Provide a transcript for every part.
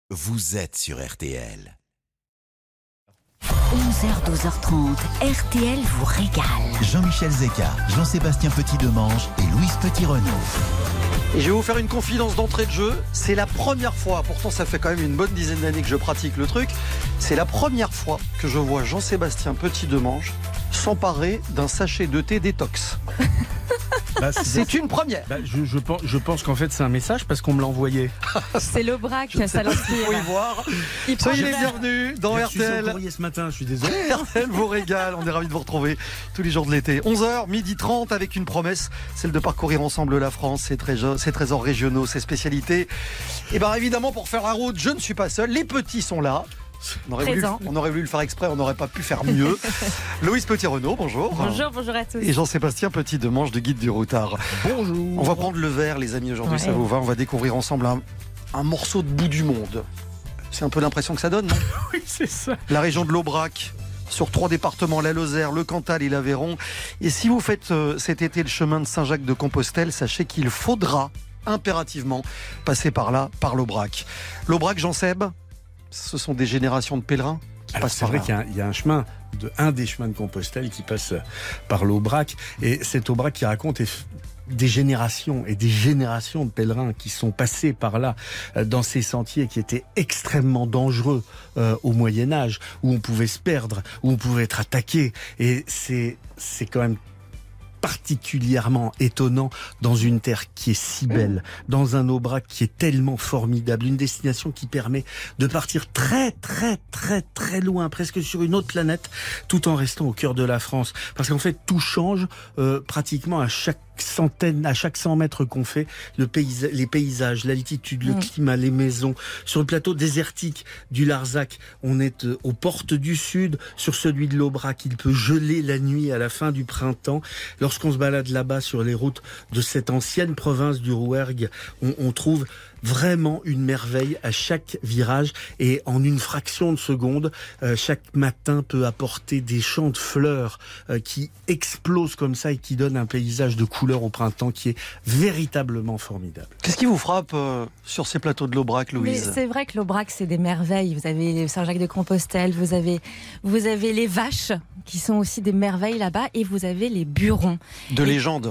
Vous êtes sur RTL. 11h, 12h30, RTL vous régale. Jean-Michel Zeka, Jean-Sébastien Petit-Demange et Louise Petit-Renaud. Et je vais vous faire une confidence d'entrée de jeu. C'est la première fois, pourtant ça fait quand même une bonne dizaine d'années que je pratique le truc, c'est la première fois que je vois Jean-Sébastien Petit-Demange s'emparer d'un sachet de thé détox. C'est une première. Je pense qu'en fait c'est un message parce qu'on me l'a envoyé. C'est l'Aubrac, ça l'inspire. Vous pouvez voir. Soyez les bienvenus dans RTL. J'ai ce matin, je suis désolé. RTL vous régale, on est ravis de vous retrouver tous les jours de l'été. 11h, 12h30 avec une promesse, celle de parcourir ensemble la France, ses trésors régionaux, ses spécialités. Et bien évidemment pour faire la route, je ne suis pas seul, les petits sont là. On aurait voulu le faire exprès, on n'aurait pas pu faire mieux. Louise Petit-Renaud, bonjour. Bonjour à tous. Et Jean-Sébastien Petit-Demange de Guide du Routard. Bonjour. On va prendre le verre, les amis, aujourd'hui, ça vous va. On va découvrir ensemble un morceau de bout du monde. C'est un peu l'impression que ça donne, non? Oui, c'est ça. La région de l'Aubrac, sur 3 départements, la Lozère, le Cantal et l'Aveyron. Et si vous faites cet été le chemin de Saint-Jacques-de-Compostelle, sachez qu'il faudra impérativement passer par là, par l'Aubrac. L'Aubrac, Jean-Seb, ce sont des générations de pèlerins qui passent C'est par vrai là. qu'il y a un des chemins de Compostelle qui passe par l'Aubrac. Et cet Aubrac qui raconte des générations et des générations de pèlerins qui sont passés par là, dans ces sentiers qui étaient extrêmement dangereux au Moyen-Âge, où on pouvait se perdre, où on pouvait être attaqué. Et c'est quand même particulièrement étonnant dans une terre qui est si belle, dans un Aubrac qui est tellement formidable, une destination qui permet de partir très très très très loin, presque sur une autre planète, tout en restant au cœur de la France. Parce qu'en fait, tout change pratiquement à chaque 100 mètres qu'on fait, les paysages, l'altitude, le climat, les maisons. Sur le plateau désertique du Larzac, on est aux portes du sud. Sur celui de l'Aubrac, il peut geler la nuit à la fin du printemps. Lorsqu'on se balade là-bas sur les routes de cette ancienne province du Rouergue, on trouve vraiment une merveille à chaque virage, et en une fraction de seconde, chaque matin peut apporter des champs de fleurs qui explosent comme ça et qui donnent un paysage de couleurs au printemps qui est véritablement formidable. Qu'est-ce qui vous frappe sur ces plateaux de l'Aubrac, Louise? Mais c'est vrai que l'Aubrac, c'est des merveilles. Vous avez Saint-Jacques-de-Compostelle, vous avez les vaches qui sont aussi des merveilles là-bas, et vous avez les burons. De légende.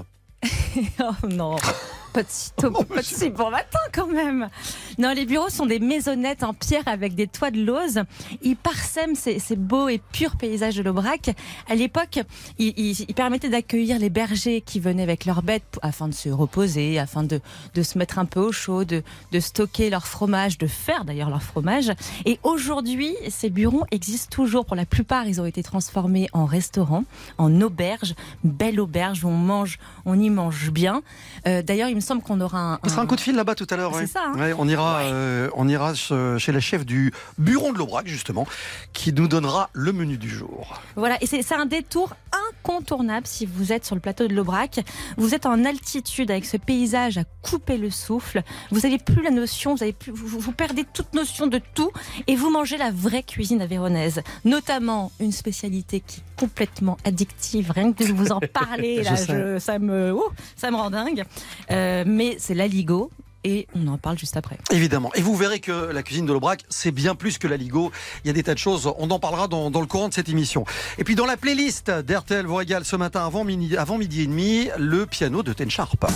Oh non, pas de si bon matin quand même. Non, les bureaux sont des maisonnettes en pierre avec des toits de lauze. Ils parsèment ces beaux et purs paysages de l'Aubrac. À l'époque, ils permettaient d'accueillir les bergers qui venaient avec leurs bêtes afin de se reposer, afin de se mettre un peu au chaud, de stocker leur fromage, de faire d'ailleurs leur fromage. Et aujourd'hui, ces bureaux existent toujours. Pour la plupart, ils ont été transformés en restaurants, en auberges, belle auberge où on y mange bien. D'ailleurs, il me semble qu'on aura On sera un coup de fil là-bas tout à l'heure. C'est ça, hein. Ouais, on ira chez la chef du bureau de l'Aubrac, justement, qui nous donnera le menu du jour. Voilà, et c'est un détour incontournable si vous êtes sur le plateau de l'Aubrac. Vous êtes en altitude avec ce paysage à couper le souffle. Vous n'avez plus la notion, vous perdez toute notion de tout, et vous mangez la vraie cuisine aveyronnaise. Notamment une spécialité qui est complètement addictive. Rien que de vous en parler, là, ça me rend dingue. Mais c'est l'aligot. Et on en parle juste après. Évidemment. Et vous verrez que la cuisine de l'Aubrac, c'est bien plus que l'aligot. Il y a des tas de choses. On en parlera dans le courant de cette émission. Et puis dans la playlist d'RTL vous régale ce matin avant midi et demi, le piano de Ten Sharp.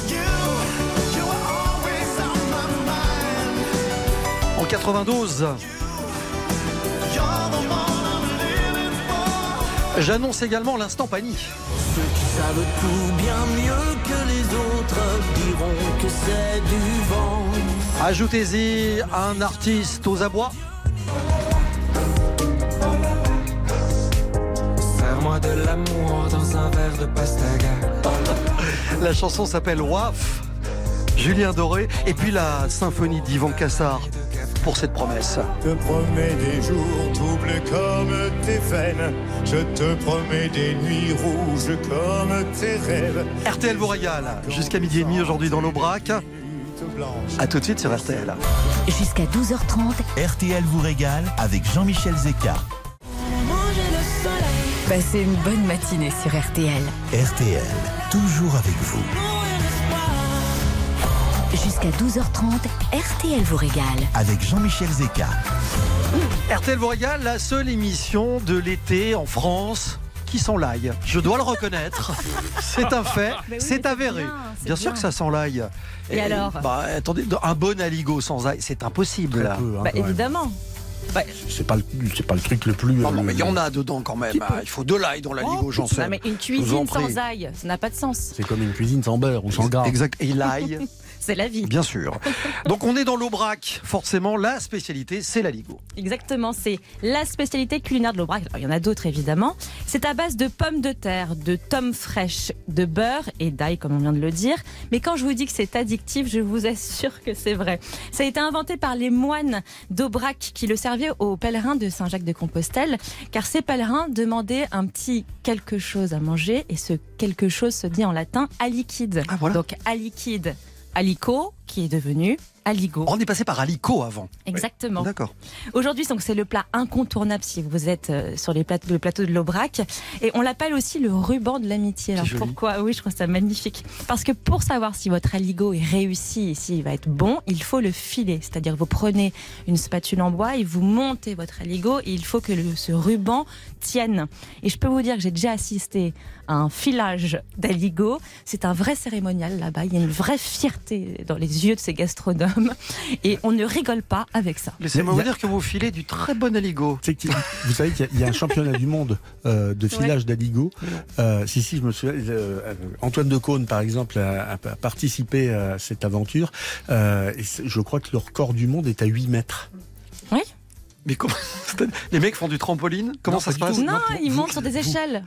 En 92. J'annonce également l'instant panique. Ceux qui savent tout bien mieux que les autres diront que c'est du vent. Ajoutez-y un artiste aux abois. Serre-moi de l'amour dans un verre de pastaga. La chanson s'appelle Waf, Julien Doré, et puis la symphonie d'Yvan Cassard pour cette promesse. Je te promets des jours troubles comme tes veines. Je te promets des nuits rouges comme tes rêves. RTL vous régale jusqu'à midi et demi aujourd'hui dans l'Aubrac. A tout de suite sur RTL. Jusqu'à 12h30, RTL vous régale avec Jean-Michel Zeka. passez une bonne matinée sur RTL. RTL, toujours avec vous. Jusqu'à 12h30, RTL vous régale. Avec Jean-Michel Zeka. RTL vous régale, la seule émission de l'été en France qui sent l'ail. Je dois le reconnaître. C'est un fait, Mais oui, c'est mais avéré. c'est Bien sûr bien. que ça sent l'ail. Et alors attendez, un bon aligot sans ail, c'est impossible là. Très peu, hein, Bah, quand même. évidemment. C'est pas le truc le plus. Non, mais il y en a dedans quand même. Petit peu. Il faut de l'ail dans l'aligot, j'en sais. Non, mais une Je vous en cuisine prie. sans ail, ça n'a pas de sens. C'est comme une cuisine sans beurre ou sans gras. Exact. Et l'ail, C'est la vie. bien sûr. Donc on est dans l'Aubrac. Forcément, la spécialité, c'est l'aligot. Exactement, c'est la spécialité culinaire de l'Aubrac. Alors, il y en a d'autres évidemment. C'est à base de pommes de terre, de tomes fraîches, de beurre et d'ail comme on vient de le dire. Mais quand je vous dis que c'est addictif, je vous assure que c'est vrai. Ça a été inventé par les moines d'Aubrac qui le servaient aux pèlerins de Saint-Jacques-de-Compostelle, car ces pèlerins demandaient un petit quelque chose à manger et ce quelque chose se dit en latin aliquide. Ah, voilà. Donc aliquide, alico qui est devenu aligot. On est passé par alicot avant. Exactement. D'accord. Aujourd'hui, donc, c'est le plat incontournable si vous êtes sur le plateau de l'Aubrac. Et on l'appelle aussi le ruban de l'amitié. Alors C'est joli. pourquoi ? Oui, je trouve ça magnifique. Parce que pour savoir si votre aligot est réussi et s'il va être bon, il faut le filer. C'est-à-dire vous prenez une spatule en bois et vous montez votre aligot et il faut que ce ruban tienne. Et je peux vous dire que j'ai déjà assisté à un filage d'aligot. C'est un vrai cérémonial là-bas. Il y a une vraie fierté dans les yeux de ces gastronomes. Et on ne rigole pas avec ça. Laissez-moi Il y vous a- dire que vous filez du très bon aligot. C'est que, vous savez qu'il y a un championnat du monde de filage d'aligot. Si, je me souviens. Antoine de Caunes, par exemple, a participé à cette aventure. Et je crois que le record du monde est à 8 mètres. Oui. Mais comment les mecs font du trampoline? Comment Non, ça pas se du passe? tout. Non, Non, ils vous- montent sur des échelles.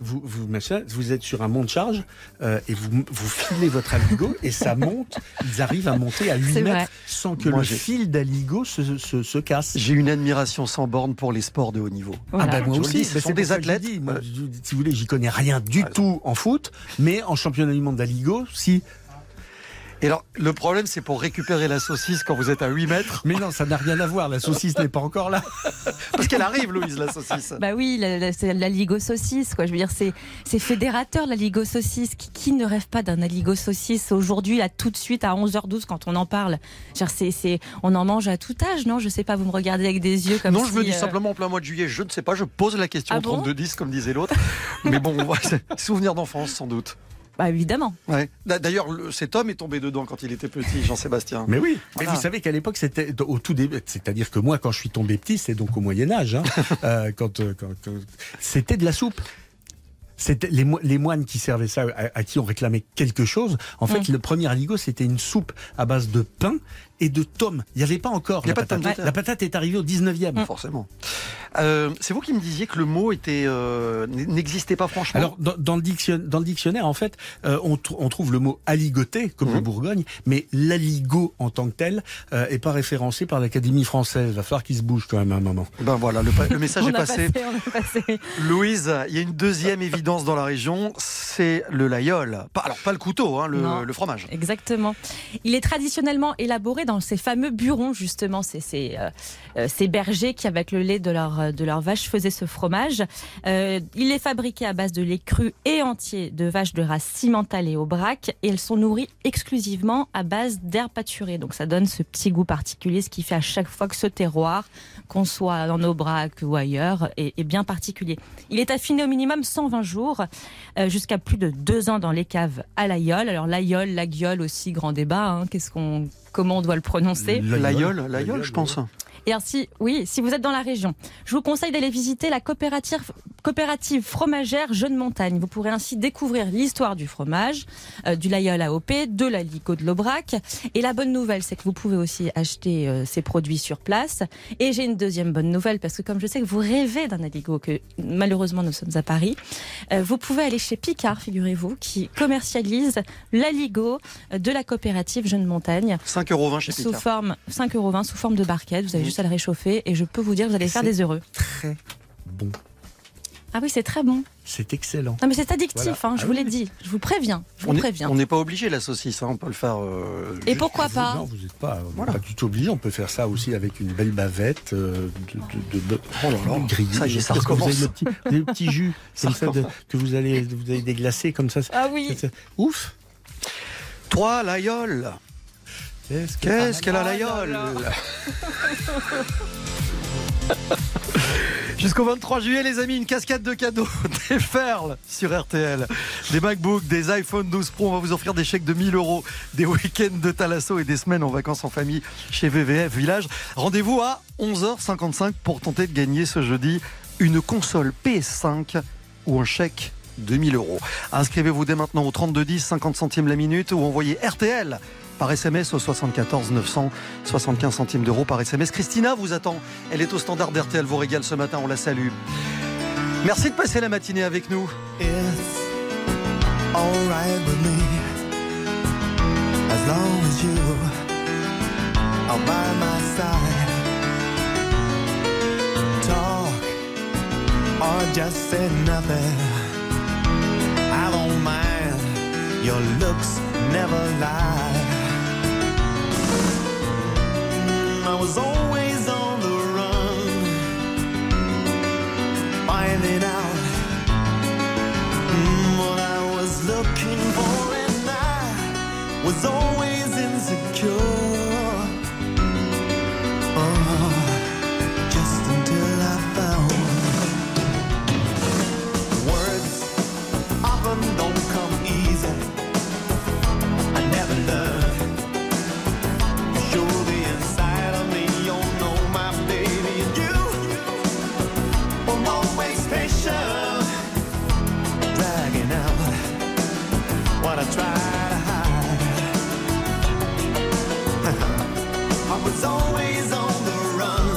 Vous êtes sur un monte-charge et vous filez votre aligot et ça monte. Ils arrivent à monter à 8 C'est mètres vrai. sans que Moi, le j'ai- fil d'aligot se casse. J'ai une admiration sans borne pour les sports de haut niveau. Voilà. Moi Je vous le aussi, dis, ce mais sont c'est des pour ça que je athlètes. dis. Moi, si vous voulez, j'y connais rien du tout en foot, mais en championnat du monde d'aligot, si. Et alors, le problème, c'est pour récupérer la saucisse quand vous êtes à 8 mètres. Mais non, ça n'a rien à voir. La saucisse n'est pas encore là. Parce qu'elle arrive, Louise, la saucisse. Bah oui, c'est la ligo saucisse, quoi. Je veux dire, c'est fédérateur, la ligo saucisse. Qui ne rêve pas d'un aligot saucisse aujourd'hui, là, tout de suite, à 11h12, quand on en parle? Genre, on en mange à tout âge, non? Je sais pas, vous me regardez avec des yeux comme Non, si, je me dis simplement en plein mois de juillet, je ne sais pas, je pose la question Ah au bon 32-10, comme disait l'autre. Mais bon, c'est souvenir d'enfance, sans doute. Bah évidemment. Ouais. D'ailleurs, cet homme est tombé dedans quand il était petit, Jean-Sébastien. Mais oui. Mais Voilà. vous savez qu'à l'époque, c'était au tout début. C'est-à-dire que moi, quand je suis tombé petit, c'est donc au Moyen Âge. Hein, quand c'était de la soupe. C'était les moines qui servaient ça, à qui on réclamait quelque chose. En fait, le premier aligot, c'était une soupe à base de pain et de tomes. Il n'y avait pas encore Il y a la pas de patate. pommes de terre. La patate est arrivée au 19e. Forcément. C'est vous qui me disiez que le mot n'existait pas franchement. Alors, dans le dictionnaire, en fait, on trouve le mot aligoté, comme le Bourgogne, mais l'aligot en tant que tel est pas référencé par l'Académie française. Il va falloir qu'il se bouge quand même à un moment. Ben voilà, le message On est a passé. on a passé. Louise, il y a une deuxième évidence dans la région, c'est le laïol. Alors, pas le couteau, hein, Non. le fromage. Exactement. Il est traditionnellement élaboré dans ces fameux burons, justement. C'est ces bergers qui, avec le lait de leur vache, faisaient ce fromage. Il est fabriqué à base de lait cru et entier de vaches de race Simmental et Aubrac. Et elles sont nourries exclusivement à base d'herbes pâturées. Donc ça donne ce petit goût particulier, ce qui fait à chaque fois que ce terroir, qu'on soit en Aubrac ou ailleurs, est bien particulier. Il est affiné au minimum 120 jours, jusqu'à plus de 2 ans dans les caves à l'aïeul. Alors l'aïeul, la gueule aussi, grand débat. Hein. Comment on doit le prononcer? L'aïeul, je pense. Et alors si vous êtes dans la région, je vous conseille d'aller visiter la coopérative fromagère Jeune Montagne. Vous pourrez ainsi découvrir l'histoire du fromage, du laïeul AOP, de l'aligot de l'Aubrac. Et la bonne nouvelle, c'est que vous pouvez aussi acheter ces produits sur place. Et j'ai une deuxième bonne nouvelle, parce que comme je sais que vous rêvez d'un aligot, que malheureusement nous sommes à Paris, vous pouvez aller chez Picard, figurez-vous, qui commercialise l'aligot de la coopérative Jeune Montagne. 5,20 € chez Sous Picard. forme 5,20 € sous forme de barquette. Vous avez juste à le réchauffer et je peux vous dire que vous allez faire des heureux. Très bon. Ah oui, c'est très bon. C'est excellent. Non mais c'est addictif, Voilà. hein, je Ah vous oui. l'ai dit. Je vous préviens. On n'est pas obligé la saucisse, hein, on peut le faire. Et pourquoi pas? Non, vous n'êtes pas, Voilà. pas du tout obligé. On peut faire ça aussi avec une belle bavette de Oh là là, grillée. ça y est, ça Parce que vous avez recommence. des petits jus Ça comme ça que vous allez déglacer comme ça. Ah oui. Ouf. 3, l'aïeul. Qu'est-ce qu'elle a la gueule. Jusqu'au 23 juillet, les amis, une cascade de cadeaux, des perles sur RTL, des MacBooks, des iPhone 12 Pro. On va vous offrir des chèques de 1 000 €, des week-ends de Thalasso et des semaines en vacances en famille chez VVF Village. Rendez-vous à 11h55 pour tenter de gagner ce jeudi une console PS5 ou un chèque de 1 000 €. Inscrivez-vous dès maintenant au 3210, 50 centimes la minute, ou envoyez RTL par SMS au 74 900, 75 centimes d'euros par SMS. Christina vous attend. Elle est au standard d'RTL vous régale ce matin. On la salue. Merci de passer la matinée avec nous. It's all right with me, as long as you are by my side. Talk or just say nothing, I don't mind, your looks never lie. I was always on the run, finding out what I was looking for, and I was always insecure. Oh, just until I found words often don't come easy. I never learned. What I try to hide. I was always on the run,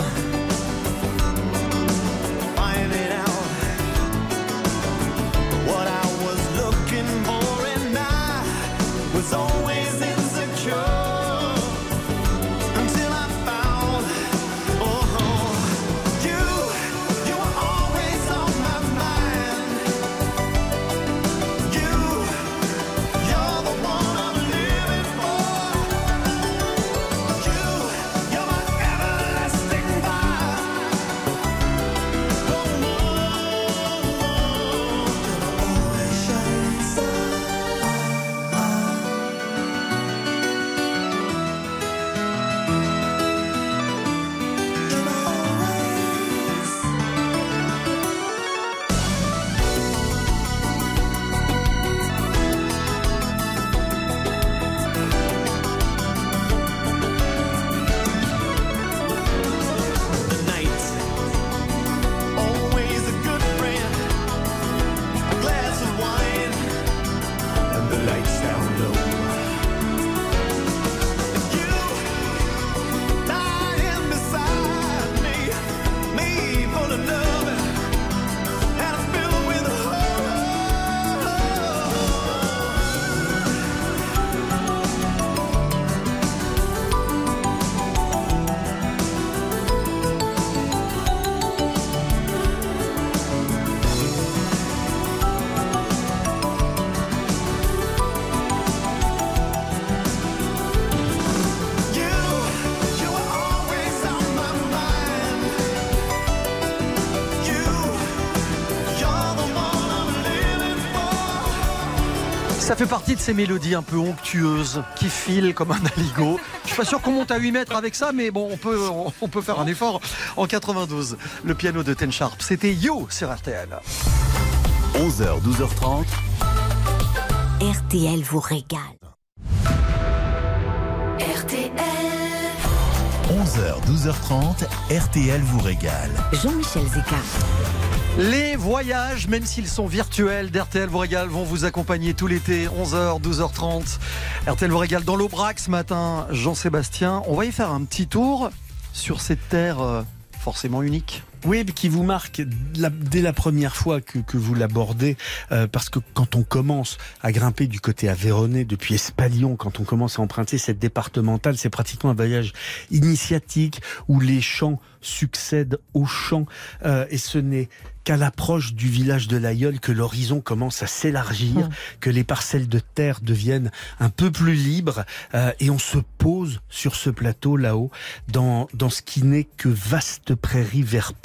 finding out what I was looking for, and I was always insecure until I found, oh, you were always on my mind. You're the one I'm living for. You're my everlasting fire. Always shining star. The night, always a good friend. A glass of wine and the lights down low. You lying beside me full of love and filled with you were always on my mind. You're the one I'm living for. Ça fait partie de ces mélodies un peu onctueuses qui filent comme un aligot. Je suis pas sûr qu'on monte à 8 mètres avec ça, mais bon, on peut faire un effort. En 92, le piano de Ten Sharp, c'était Yo sur RTL. 11h, 12h30. RTL vous régale. RTL. 11h, 12h30. RTL vous régale. Jean-Michel Zeka. Les voyages, même s'ils sont virtuels, d'RTL vous régale, vont vous accompagner tout l'été, 11h, 12h30. RTL vous régale dans l'Aubrac ce matin, Jean-Sébastien. On va y faire un petit tour sur cette terre forcément unique. Oui, qui vous marque dès la première fois que vous l'abordez, parce que quand on commence à grimper du côté aveyronais, depuis Espalion, quand on commence à emprunter cette départementale, c'est pratiquement un voyage initiatique où les champs succèdent aux champs, et ce n'est qu'à l'approche du village de l'Aïeul que l'horizon commence à s'élargir, que les parcelles de terre deviennent un peu plus libres, et on se pose sur ce plateau là-haut, dans ce qui n'est que vaste prairie vert plus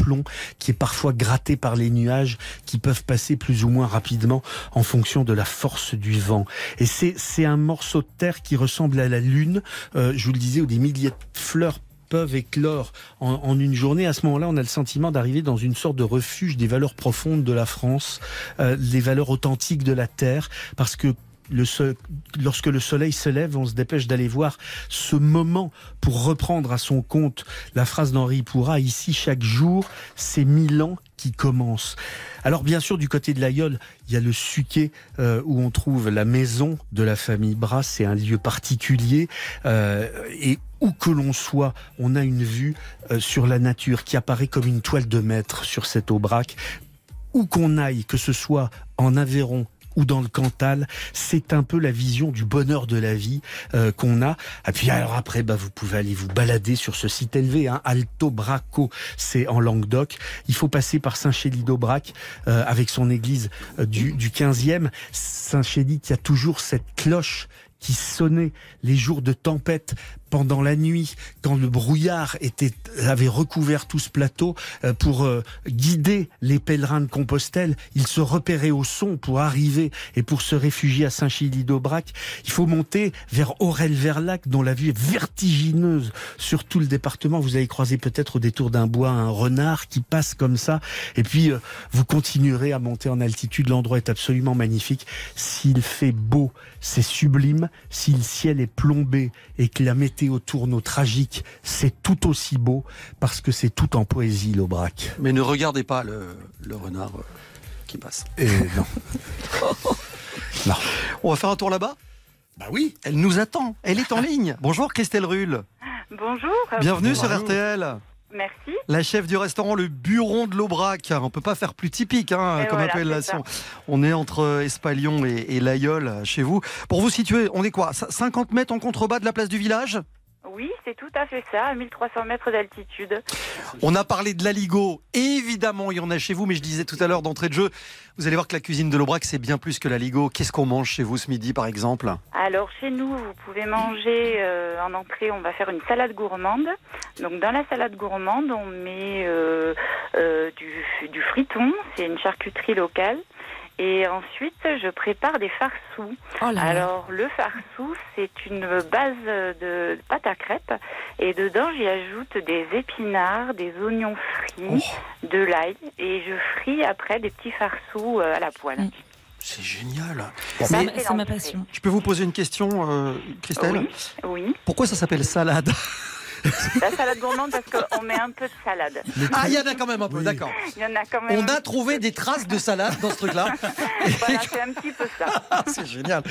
plomb qui est parfois gratté par les nuages qui peuvent passer plus ou moins rapidement en fonction de la force du vent. Et c'est un morceau de terre qui ressemble à la lune, je vous le disais, où des milliers de fleurs peuvent éclore en une journée. À ce moment-là, on a le sentiment d'arriver dans une sorte de refuge des valeurs profondes de la France, des valeurs authentiques de la terre, parce que lorsque le soleil se lève, on se dépêche d'aller voir ce moment pour reprendre à son compte la phrase d'Henri Pourrat, ici chaque jour, c'est 1000 ans qui commencent. Alors bien sûr, du côté de l'Aïeul, il y a le Suquet où on trouve la maison de la famille Brasse, c'est un lieu particulier et où que l'on soit, on a une vue sur la nature qui apparaît comme une toile de maître sur cet Aubrac. Où qu'on aille, que ce soit en Aveyron ou dans le Cantal, c'est un peu la vision du bonheur de la vie qu'on a. Et puis alors après, vous pouvez aller vous balader sur ce site élevé, Alto Braco, c'est en Languedoc. Il faut passer par Saint-Chély d'Aubrac avec son église du 15e. Saint-Chély qui a toujours cette cloche qui sonnait les jours de tempête pendant la nuit, quand le brouillard avait recouvert tout ce plateau pour guider les pèlerins de Compostelle. Ils se repéraient au son pour arriver et pour se réfugier à Saint-Chély d'Aubrac. Il faut monter vers Aurel-Verlac, dont la vue est vertigineuse sur tout le département. Vous allez croiser peut-être au détour d'un bois un renard qui passe comme ça. Et puis, vous continuerez à monter en altitude. L'endroit est absolument magnifique. S'il fait beau, c'est sublime. Si le ciel est plombé et que la météo tourne au tragique, c'est tout aussi beau parce que c'est tout en poésie, l'Aubrac. Mais ne regardez pas le renard qui passe. Non. Non. On va faire un tour là-bas ? Bah oui. Elle nous attend. Elle est en ligne. Bonjour Christelle Rulle. Bonjour. Bienvenue sur RTL. Merci. La chef du restaurant Le Buron de l'Aubrac. On peut pas faire plus typique comme voilà, appellation. On est entre Espalion et l'Aïeul chez vous. Pour vous situer, on est quoi ? 50 mètres en contrebas de la place du village ? Oui, c'est tout à fait ça, à 1300 mètres d'altitude. On a parlé de l'aligot. Évidemment, il y en a chez vous, mais je disais tout à l'heure d'entrée de jeu, vous allez voir que la cuisine de l'Aubrac, c'est bien plus que l'aligot. Qu'est-ce qu'on mange chez vous ce midi, par exemple ? Alors, chez nous, vous pouvez manger en entrée, on va faire une salade gourmande. Donc, dans la salade gourmande, on met du friton, c'est une charcuterie locale. Et ensuite, je prépare des farçous. Oh là. Alors, le farçou, c'est une base de pâte à crêpes. Et dedans, j'y ajoute des épinards, des oignons frits, de l'ail. Et je fris après des petits farçous à la poêle. C'est génial. C'est ma passion. Je peux vous poser une question, Christelle ? Oui. Pourquoi ça s'appelle salade ? La salade gourmande parce qu'on met un peu de salade. Ah, il y en a quand même un peu, d'accord. Il y en a quand même. On a trouvé des traces de salade dans ce truc-là. Voilà, c'est un petit peu ça. C'est génial.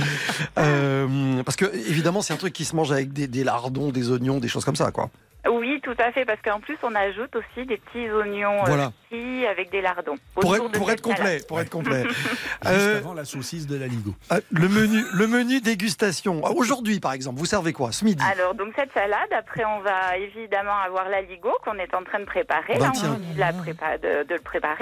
Parce que, évidemment, c'est un truc qui se mange avec des lardons, des oignons, des choses comme ça, quoi. Oui, tout à fait, parce qu'en plus, on ajoute aussi des petits oignons petits avec des lardons. Pour être complet. Juste avant la saucisse de l'aligot. Le menu dégustation. Aujourd'hui, par exemple, vous servez quoi ce midi ? Alors, donc cette salade, après, on va évidemment avoir l'aligot qu'on est en train de préparer. Ben, là, on finit de le préparer.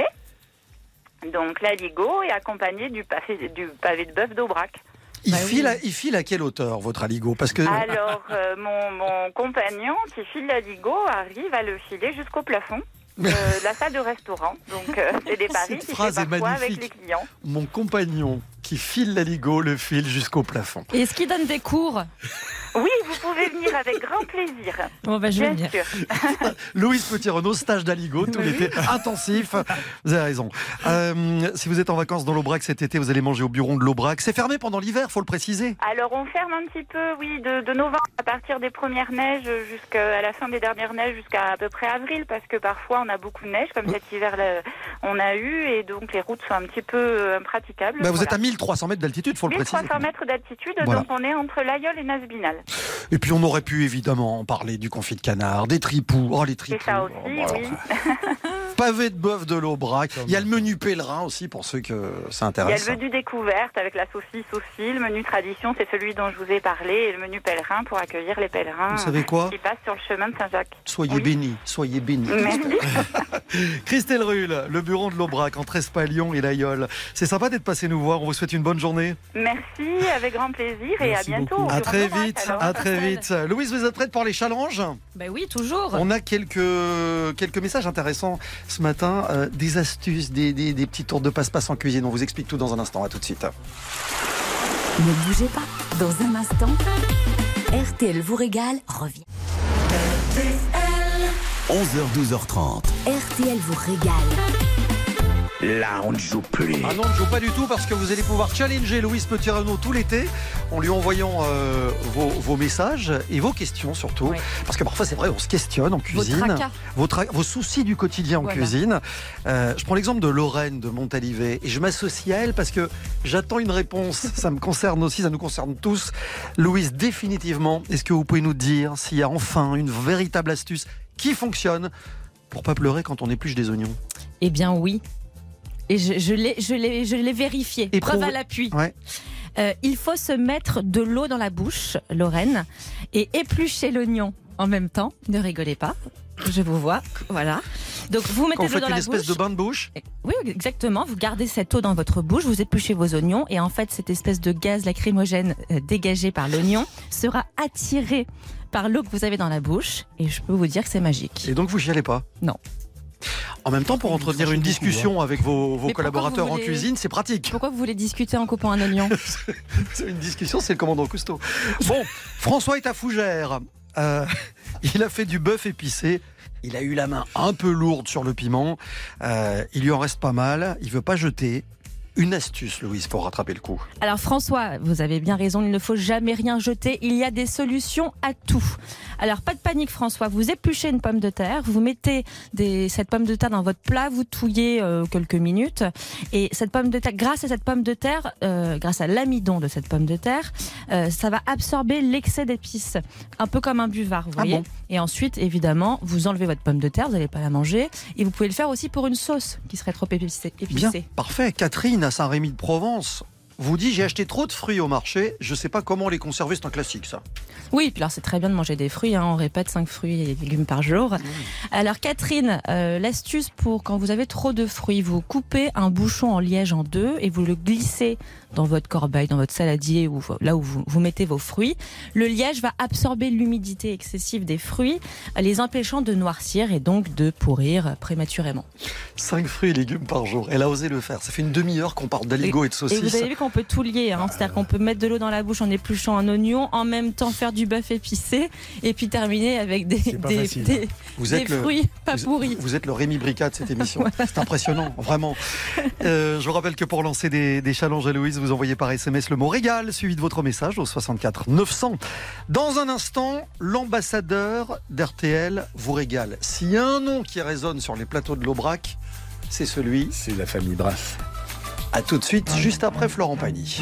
Donc, l'aligot est accompagné du pavé de bœuf d'Aubrac. Il file à quelle hauteur, votre aligot ? Parce que... Alors, mon compagnon qui file l'aligot arrive à le filer jusqu'au plafond de la salle de restaurant. Donc, c'est des paris qu'il fait parfois avec les clients. Mon compagnon qui file l'aligot le file jusqu'au plafond. Et est-ce qu'il donne des cours ? Oui, vous pouvez venir avec grand plaisir. Bon, je vais venir. Sûr. Louise Petit-Renaud, stage d'aligot, tout l'été, intensif. Vous avez raison. Si vous êtes en vacances dans l'Aubrac cet été, vous allez manger au Buron de l'Aubrac. C'est fermé pendant l'hiver, faut le préciser. Alors, on ferme un petit peu, oui, de novembre à partir des premières neiges jusqu'à la fin des dernières neiges, jusqu'à à peu près avril, parce que parfois on a beaucoup de neige, comme cet hiver on a eu, et donc les routes sont un petit peu impraticables. Vous êtes à 1300 mètres d'altitude, faut le préciser. 1300 mètres d'altitude, voilà. Donc on est entre l'Aïeul et Nasbinal. Et puis on aurait pu évidemment en parler du confit de canard, des tripous. Oh, les tripous. C'est ça aussi, oui. Pavé de bœuf de l'Aubrac. Il y a le menu pèlerin aussi pour ceux que ça intéresse. Il y a le menu découverte avec la saucisse aussi. Le menu tradition, c'est celui dont je vous ai parlé. Et le menu pèlerin pour accueillir les pèlerins. Vous savez quoi ? Qui passent sur le chemin de Saint-Jacques. Soyez bénis, soyez bénis. Merci. Christelle Ruhl, le bureau de l'Aubrac entre Espalion et l'Aïol. C'est sympa d'être passé nous voir. On vous souhaite une bonne journée. Merci, avec grand plaisir et Merci à bientôt. beaucoup. À Au très revoir, vite, alors. à très vite. Louise, vous êtes prête pour les challenges? Ben oui, toujours. On a quelques messages intéressants ce matin, des astuces, des petits tours de passe-passe en cuisine. On vous explique tout dans un instant. À tout de suite. Ne bougez pas. Dans un instant, RTL vous régale revient. 11h, 12h30. RTL vous régale. Là, on ne joue plus. Ah non, on ne joue pas du tout parce que vous allez pouvoir challenger Louise Petit-Renaud tout l'été en lui envoyant vos messages et vos questions surtout. Oui. Parce que parfois, c'est vrai, on se questionne en cuisine. Vos tracas. Vos soucis du quotidien en Voilà. cuisine. Je prends l'exemple de Lorraine de Montalivet et je m'associe à elle parce que j'attends une réponse. Ça me concerne aussi, ça nous concerne tous. Louise, définitivement, est-ce que vous pouvez nous dire s'il y a enfin une véritable astuce qui fonctionne pour pas pleurer quand on épluche des oignons? Eh bien oui. Et je l'ai vérifié. Et Preuve prouvé. à l'appui. Ouais. Il faut se mettre de l'eau dans la bouche, Lorraine, et éplucher l'oignon en même temps. Ne rigolez pas. Je vous vois. Voilà. Donc vous Quand mettez vous de l'eau faites dans une la espèce bouche. de bain de bouche. Oui, exactement. Vous gardez cette eau dans votre bouche, vous épluchez vos oignons et en fait, cette espèce de gaz lacrymogène dégagé par l'oignon sera attiré par l'eau que vous avez dans la bouche et je peux vous dire que c'est magique. Et donc vous chialez pas? Non. En même temps, pour entretenir une discussion avec vos Mais collaborateurs pourquoi vous en voulez- cuisine, c'est pratique. Pourquoi vous voulez discuter en coupant un oignon? C'est une discussion, c'est le commandant Cousteau. Bon, François est à Fougères. Il a fait du bœuf épicé. Il a eu la main un peu lourde sur le piment. Il lui en reste pas mal. Il veut pas jeter. Une astuce, Louise, pour rattraper le coup. Alors François, vous avez bien raison, il ne faut jamais rien jeter, il y a des solutions à tout. Alors pas de panique François, vous épluchez une pomme de terre, vous mettez cette pomme de terre dans votre plat, vous touillez quelques minutes et cette pomme de terre, grâce à cette pomme de terre, grâce à l'amidon de cette pomme de terre, ça va absorber l'excès d'épices, un peu comme un buvard, vous voyez. bon? Et ensuite, évidemment, vous enlevez votre pomme de terre, vous n'allez pas la manger et vous pouvez le faire aussi pour une sauce qui serait trop épicée. Bien, parfait. Catherine à Saint-Rémy de Provence vous dit: j'ai acheté trop de fruits au marché, je sais pas comment les conserver. C'est un classique, ça. Oui, puis alors c'est très bien de manger des fruits, hein, on répète 5 fruits et légumes par jour. Alors Catherine, l'astuce pour quand vous avez trop de fruits, vous coupez un bouchon en liège en deux et vous le glissez dans votre corbeille, dans votre saladier ou là où vous mettez vos fruits. Le liège va absorber l'humidité excessive des fruits, les empêchant de noircir et donc de pourrir prématurément. 5 fruits et légumes par jour. Elle a osé le faire. Ça fait une demi-heure qu'on parle d'aligot et de Et saucisses. vous avez vu qu'on peut tout lier, hein. C'est-à-dire qu'on peut mettre de l'eau dans la bouche en épluchant un oignon, en même temps faire du bœuf épicé et puis terminer avec des Vous êtes le- fruits pas pourris. Vous êtes le Rémi Bricat de cette émission. C'est impressionnant, vraiment. Je vous rappelle que pour lancer des challenges à Louise, vous envoyez par SMS le mot régal, suivi de votre message au 64 900. Dans un instant, l'ambassadeur d'RTL vous régale. S'il y a un nom qui résonne sur les plateaux de l'Aubrac, c'est celui. C'est la famille Brasse. À tout de suite, juste après Florent Pagny.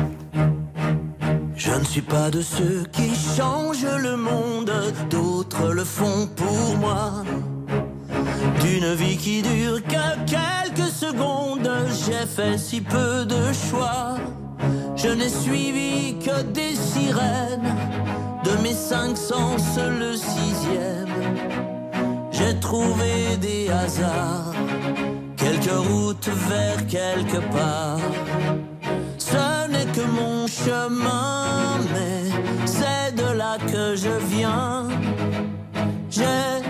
Je ne suis pas de ceux qui changent le monde, d'autres le font pour moi. D'une vie qui dure que quelques secondes, j'ai fait si peu de choix. Je n'ai suivi que des sirènes, de mes 5 sens le 6e. J'ai trouvé des hasards, quelques routes vers quelque part. Ce n'est que mon chemin, mais c'est de là que je viens. J'ai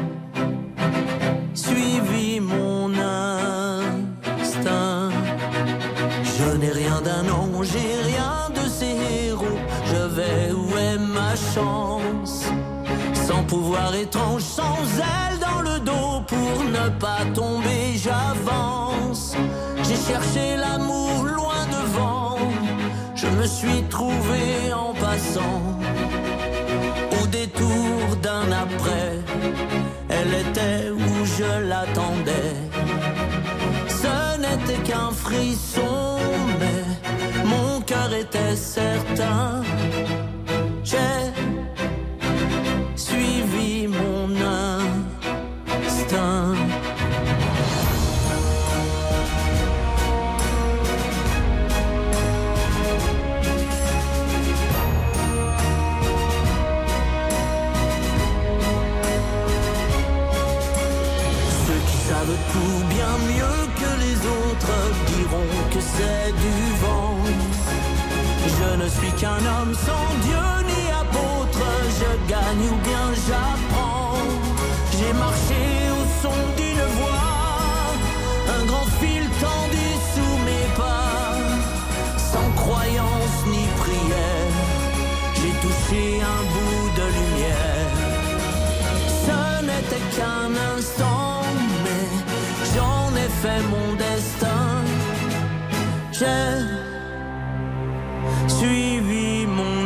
suivi mon instinct. Je n'ai rien d'un ange, j'ai rien de ces héros. Je vais où est ma chance? Sans pouvoir étrange, sans aile dans le dos. Pour ne pas tomber, j'avance. J'ai cherché l'amour loin devant. Je me suis trouvé en passant. Au détour d'un après, elle était où je l'attendais. Ce n'était qu'un frisson, mais mon cœur était certain. J'ai suivi mon instinct. Ceux qui savent tout bien mieux que les autres, diront que c'est du vent. Je ne suis qu'un homme sans Dieu ni apôtre, je gagne ou bien j'apprends. J'ai marché au son d'une voix, un grand fil tendu sous mes pas, sans croyance ni prière, j'ai touché un bout de lumière. Ce n'était qu'un instant, mais j'en ai fait mon destin. J'ai suivi mon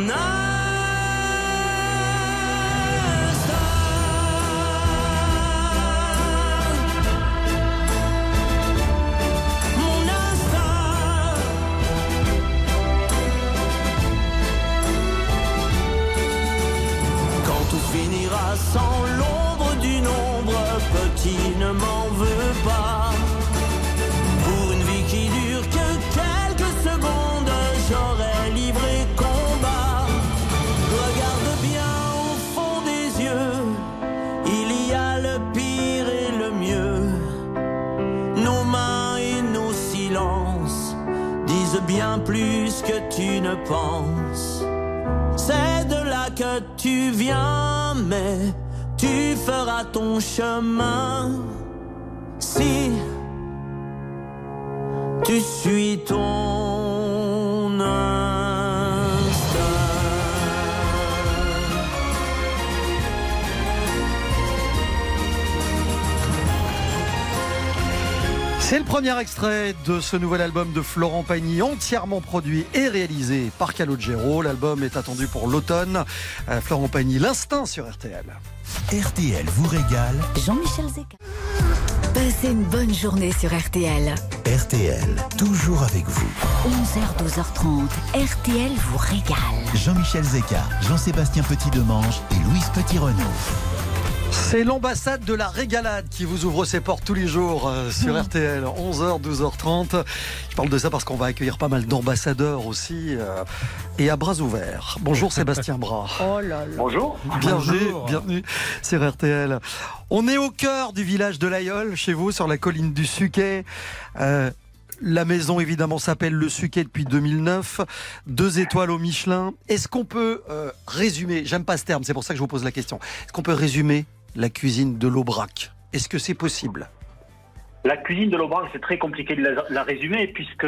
finira sans l'ombre d'une ombre, petit ne m'en veux pas. Pour une vie qui dure que quelques secondes, j'aurais livré combat. Regarde bien au fond des yeux, il y a le pire et le mieux. Nos mains et nos silences disent bien plus que tu ne penses. C'est de là que tu viens, mais tu feras ton chemin si tu suis ton instinct. C'est le premier extrait de ce nouvel album de Florent Pagny, entièrement produit et réalisé par Calogero. L'album est attendu pour l'automne. Florent Pagny, l'instinct sur RTL. RTL vous régale. Jean-Michel Zeka. Passez une bonne journée sur RTL. RTL, toujours avec vous. 11h, 12h30. RTL vous régale. Jean-Michel Zeka, Jean-Sébastien Petit-Demange et Louise Petit-Renaud. C'est l'ambassade de la régalade qui vous ouvre ses portes tous les jours sur RTL, 11h, 12h30. Je parle de ça parce qu'on va accueillir pas mal d'ambassadeurs aussi et à bras ouverts. Bonjour Sébastien Bras. Oh là là. Bonjour. Bienvenue sur RTL. On est au cœur du village de l'Aïeul, chez vous, sur la colline du Suquet. La maison, évidemment, s'appelle Le Suquet depuis 2009. 2 étoiles au Michelin. Est-ce qu'on peut résumer, j'aime pas ce terme, c'est pour ça que je vous pose la question, est-ce qu'on peut résumer la cuisine de l'Aubrac? Est-ce que c'est possible? La cuisine de l'Aubrac, c'est très compliqué de la résumer, puisque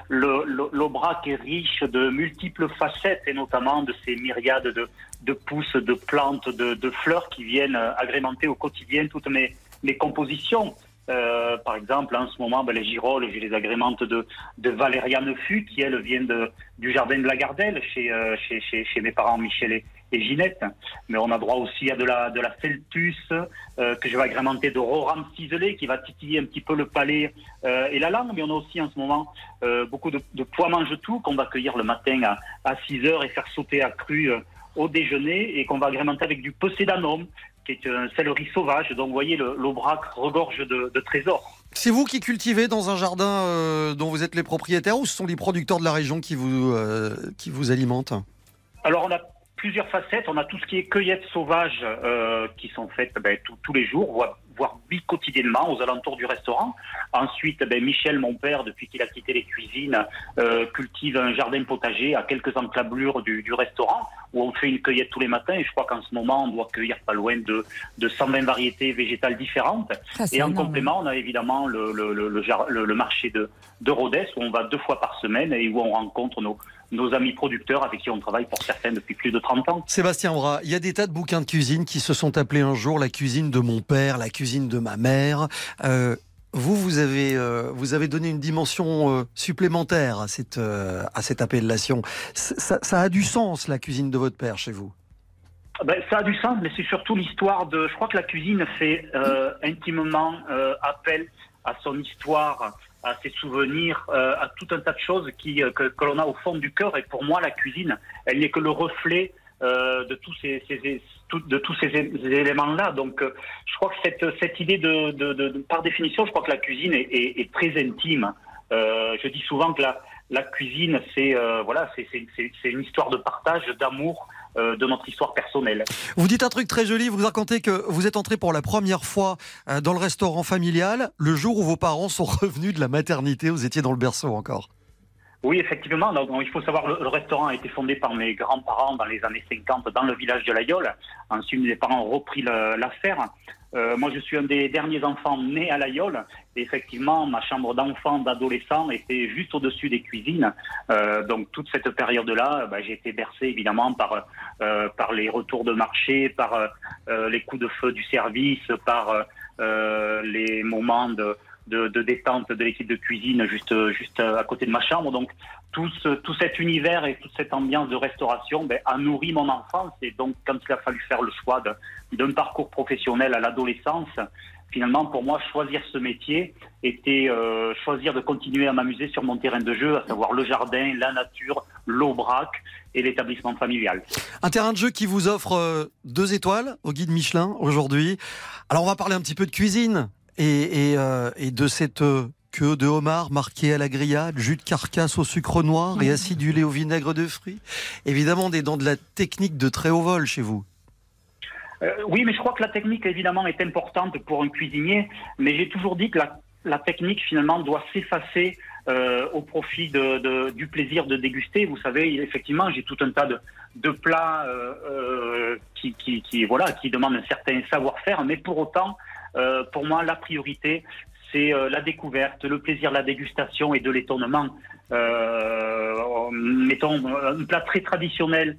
l'Aubrac est riche de multiples facettes, et notamment de ces myriades de pousses, de plantes, de fleurs qui viennent agrémenter au quotidien toutes mes compositions. Par exemple, en ce moment, les girolles, je les agrémente de valériane fût, qui elle vient du jardin de la Gardelle, chez mes parents Michel et Ginette. Mais on a droit aussi à de la celtus, que je vais agrémenter de roram ciselé, qui va titiller un petit peu le palais et la langue. Mais on a aussi en ce moment beaucoup de pois mange-tout qu'on va cueillir le matin à 6h et faire sauter à cru au déjeuner, et qu'on va agrémenter avec du possédanum, qui est un céleri sauvage. Donc vous voyez, l'Aubrac regorge de trésors. C'est vous qui cultivez dans un jardin dont vous êtes les propriétaires, ou ce sont les producteurs de la région qui vous alimentent? Alors on a plusieurs facettes. On a tout ce qui est cueillettes sauvages qui sont faites tous les jours, voire quotidiennement aux alentours du restaurant. Ensuite, Michel, mon père, depuis qu'il a quitté les cuisines, cultive un jardin potager à quelques encablures du restaurant, où on fait une cueillette tous les matins. Et je crois qu'en ce moment, on doit cueillir pas loin de 120 variétés végétales différentes. Et en complément, on a évidemment le marché de Rodez, où on va 2 fois par semaine et où on rencontre nos amis producteurs avec qui on travaille pour certains depuis plus de 30 ans. Sébastien Bras, il y a des tas de bouquins de cuisine qui se sont appelés un jour la cuisine de mon père, la cuisine de ma mère. Vous avez donné une dimension supplémentaire à cette appellation. Ça a du sens, la cuisine de votre père, chez vous? Ça a du sens, mais c'est surtout l'histoire je crois que la cuisine fait intimement appel à son histoire, à ses souvenirs, à tout un tas de choses que l'on a au fond du cœur. Et pour moi, la cuisine, elle n'est que le reflet de tous ces éléments-là. Donc, je crois que cette idée par définition, je crois que la cuisine est très intime. Je dis souvent que la cuisine, c'est une histoire de partage, d'amour, de notre histoire personnelle. Vous dites un truc très joli, vous racontez que vous êtes entré pour la première fois dans le restaurant familial le jour où vos parents sont revenus de la maternité, vous étiez dans le berceau encore. Oui, effectivement. Donc, il faut savoir, le restaurant a été fondé par mes grands-parents dans les années 50 dans le village de l'Aïole. Ensuite, mes parents ont repris l'affaire. Moi, je suis un des derniers enfants nés à l'Aïole. Et effectivement, ma chambre d'enfant, d'adolescent était juste au-dessus des cuisines. Donc, toute cette période-là, j'ai été bercé évidemment par les retours de marché, par les coups de feu du service, par les moments de détente de l'équipe de cuisine juste à côté de ma chambre. Donc tout cet univers et toute cette ambiance de restauration a nourri mon enfance. Et donc quand il a fallu faire le choix d'un parcours professionnel à l'adolescence, finalement pour moi choisir ce métier était choisir de continuer à m'amuser sur mon terrain de jeu, à savoir le jardin, la nature, l'Aubrac et l'établissement familial. Un terrain de jeu qui vous offre 2 étoiles au guide Michelin aujourd'hui. Alors on va parler un petit peu de cuisine. Et de cette queue de homard marquée à la grillade, jus de carcasse au sucre noir et acidulé au vinaigre de fruits. Évidemment, on est dans de la technique de très haut vol chez vous. Oui, mais je crois que la technique, évidemment, est importante pour un cuisinier. Mais j'ai toujours dit que la technique, finalement, doit s'effacer au profit du plaisir de déguster. Vous savez, effectivement, j'ai tout un tas de plats qui demandent un certain savoir-faire. Mais pour autant, pour moi, la priorité, c'est la découverte, le plaisir de la dégustation et de l'étonnement. Mettons un plat très traditionnel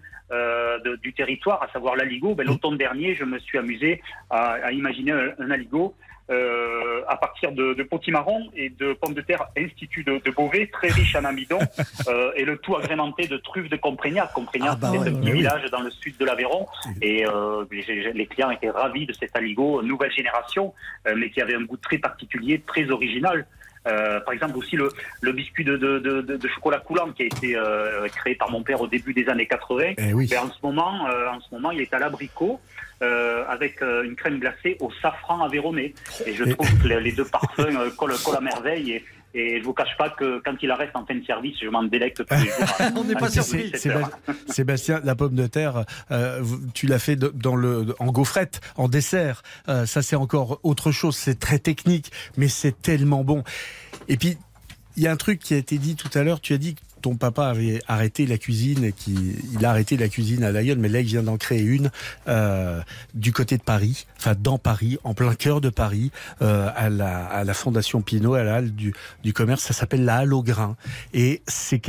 du territoire, à savoir l'aligot. L'automne dernier, je me suis amusé à imaginer un aligot à partir de potimarron et de pommes de terre Institut de Beauvais, très riche en amidon, et le tout agrémenté de truffes de Comprignac. Comprignac, c'est un petit village dans le sud de l'Aveyron, et les clients étaient ravis de cet aligot nouvelle génération, mais qui avait un goût très particulier, très original. Par exemple aussi le biscuit de chocolat coulant qui a été créé par mon père au début des années 80. En ce moment, il est à l'abricot avec une crème glacée au safran aveyronnais. Et je trouve que les 2 parfums collent à merveille. Et je vous cache pas que quand il reste en fin de service, je m'en délecte tous les jours. On n'est pas surpris. Sébastien, la pomme de terre, tu l'as fait en gaufrette, en dessert. Ça, c'est encore autre chose. C'est très technique, mais c'est tellement bon. Et puis, il y a un truc qui a été dit tout à l'heure. Tu as dit que ton papa avait arrêté la cuisine, il a arrêté la cuisine à l'Aïole, mais là il vient d'en créer une du côté de Paris, enfin dans Paris, en plein cœur de Paris, à la Fondation Pinault, à la halle du commerce. Ça s'appelle la halle au grain. Et c'est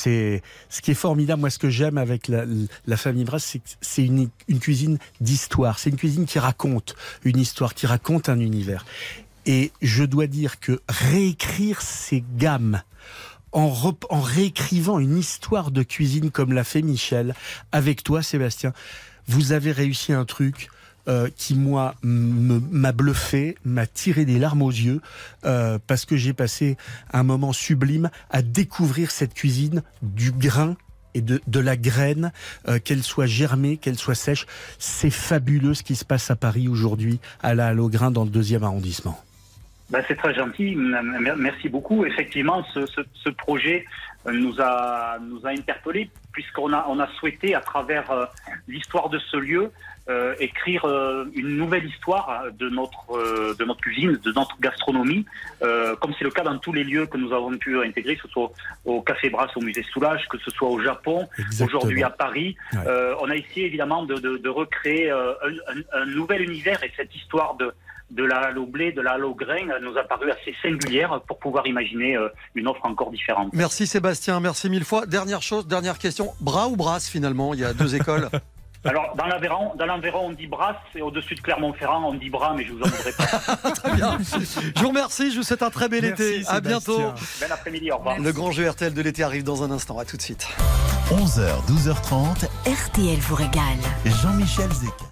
ce qui est formidable. Moi, ce que j'aime avec la famille Brasse, c'est que c'est une cuisine d'histoire. C'est une cuisine qui raconte une histoire, qui raconte un univers. Et je dois dire que réécrire ces gammes en réécrivant une histoire de cuisine comme l'a fait Michel, avec toi Sébastien, vous avez réussi un truc qui moi m'a bluffé, m'a tiré des larmes aux yeux, parce que j'ai passé un moment sublime à découvrir cette cuisine du grain et de la graine, qu'elle soit germée, qu'elle soit sèche. C'est fabuleux ce qui se passe à Paris aujourd'hui, à la Halle au Grain dans le 2e arrondissement. C'est très gentil, merci beaucoup. Effectivement, ce projet nous a interpellés, puisqu'on a souhaité, à travers l'histoire de ce lieu, écrire une nouvelle histoire de notre cuisine, de notre gastronomie, comme c'est le cas dans tous les lieux que nous avons pu intégrer, que ce soit au Café Brasse, au Musée Soulage, que ce soit au Japon, aujourd'hui à Paris. On a essayé évidemment de recréer un nouvel univers, et cette histoire de la halle au blé, de la halle au grain, nous a paru assez singulière pour pouvoir imaginer une offre encore différente. Merci Sébastien, merci 1000 fois. Dernière question, bras ou brasse finalement? Il y a 2 écoles. Alors, dans l'Aveyron, on dit Brasse, et au-dessus de Clermont-Ferrand, on dit Bras, mais je vous en voudrais pas. Très bien. Je vous remercie, je vous souhaite un très bel été. Sébastien. À bientôt. Bon après-midi, au revoir. Le grand jeu RTL de l'été arrive dans un instant. À tout de suite. 11h, 12h30. RTL vous régale. Jean-Michel Zeka.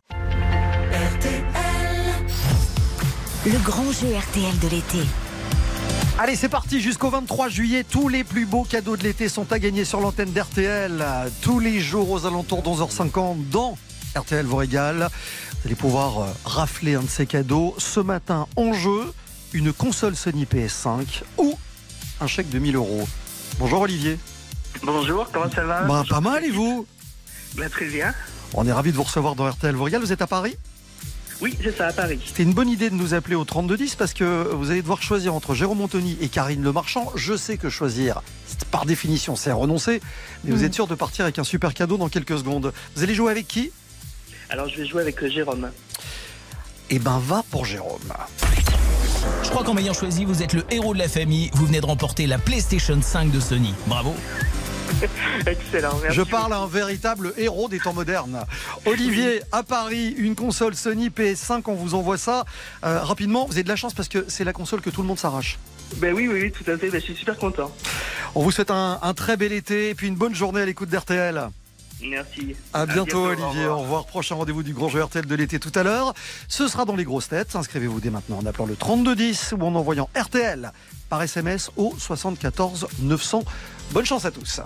Le grand jeu RTL de l'été. Allez, c'est parti jusqu'au 23 juillet. Tous les plus beaux cadeaux de l'été sont à gagner sur l'antenne d'RTL. Tous les jours aux alentours d'11h50 dans RTL vous régale. Vous allez pouvoir rafler un de ces cadeaux. Ce matin, en jeu, une console Sony PS5 ou un chèque de 1000 €. Bonjour Olivier. Bonjour, comment ça va? Pas mal, et vous? Très bien. On est ravis de vous recevoir dans RTL Vous Régale. Vous êtes à Paris ? Oui, c'est ça, à Paris. C'était une bonne idée de nous appeler au 3210 parce que vous allez devoir choisir entre Jérôme Anthony et Karine Le Marchand. Je sais que choisir, par définition, c'est renoncer, mais vous êtes sûr de partir avec un super cadeau dans quelques secondes. Vous allez jouer avec qui ? Alors, je vais jouer avec Jérôme. Eh ben, va pour Jérôme. Je crois qu'en m'ayant choisi, vous êtes le héros de la famille. Vous venez de remporter la PlayStation 5 de Sony. Bravo. Excellent, merci. Je parle à un véritable héros des temps modernes. Olivier, à Paris, une console Sony PS5, on vous envoie ça rapidement. Vous avez de la chance parce que c'est la console que tout le monde s'arrache. Ben oui, tout à fait. Ben, je suis super content. On vous souhaite un très bel été et puis une bonne journée à l'écoute d'RTL. Merci. À bientôt Olivier, au revoir. Prochain rendez-vous du grand jeu RTL de l'été tout à l'heure. Ce sera dans les grosses têtes. Inscrivez-vous dès maintenant en appelant le 3210 ou en envoyant RTL par SMS au 74 900. Bonne chance à tous.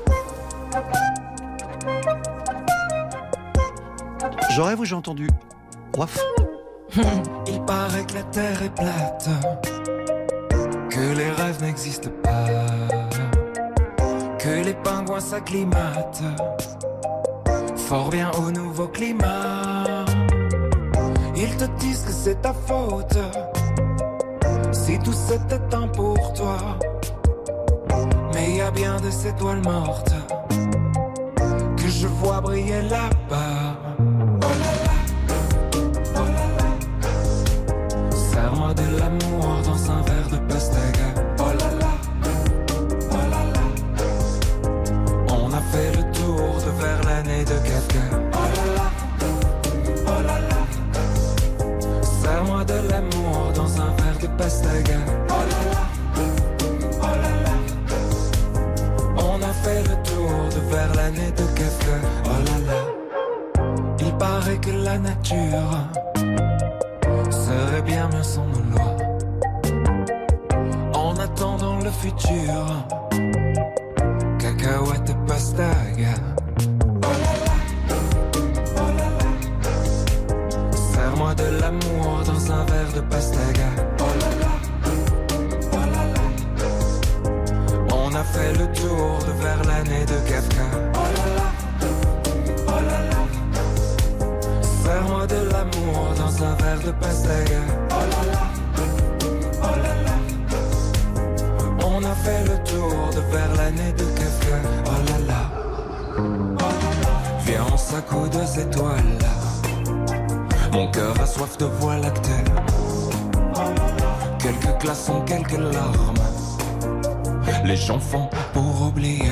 Je rêve ou j'ai entendu Waf. Il paraît que la terre est plate, que les rêves n'existent pas, que les pingouins s'acclimatent fort bien au nouveau climat. Ils te disent que c'est ta faute si tout c'était un pour toi. Mais il y a bien des étoiles mortes que je vois briller là-bas. Oh là là, oh là là. Serre-moi de l'amour dans un verre de pastèque. Oh là là, oh là là. On a fait le tour de Verlaine et de Kafka. Oh là là, oh là là. Serre-moi de l'amour dans un verre de pastèque. Oh là là. Fait le tour de Verlaine et de Kafka. Oh là là. Il paraît que la nature serait bien mieux sans nos lois. En attendant le futur, cacahuètes et pastaga. Oh là là, oh là là. Serre-moi de l'amour dans un verre de pastaga. Oh là là. On a fait le tour de Verlaine et de Kafka. Oh là là, oh là là. Serre-moi de l'amour dans un verre de pastaga. Oh là là, oh là là. On a fait le tour de Verlaine et de Kafka. Oh là là, oh là là. Viens, on s'accoude aux étoiles. Mon cœur a soif de voie lactée. Quelques glaçons, quelques larmes. Les gens font pour oublier.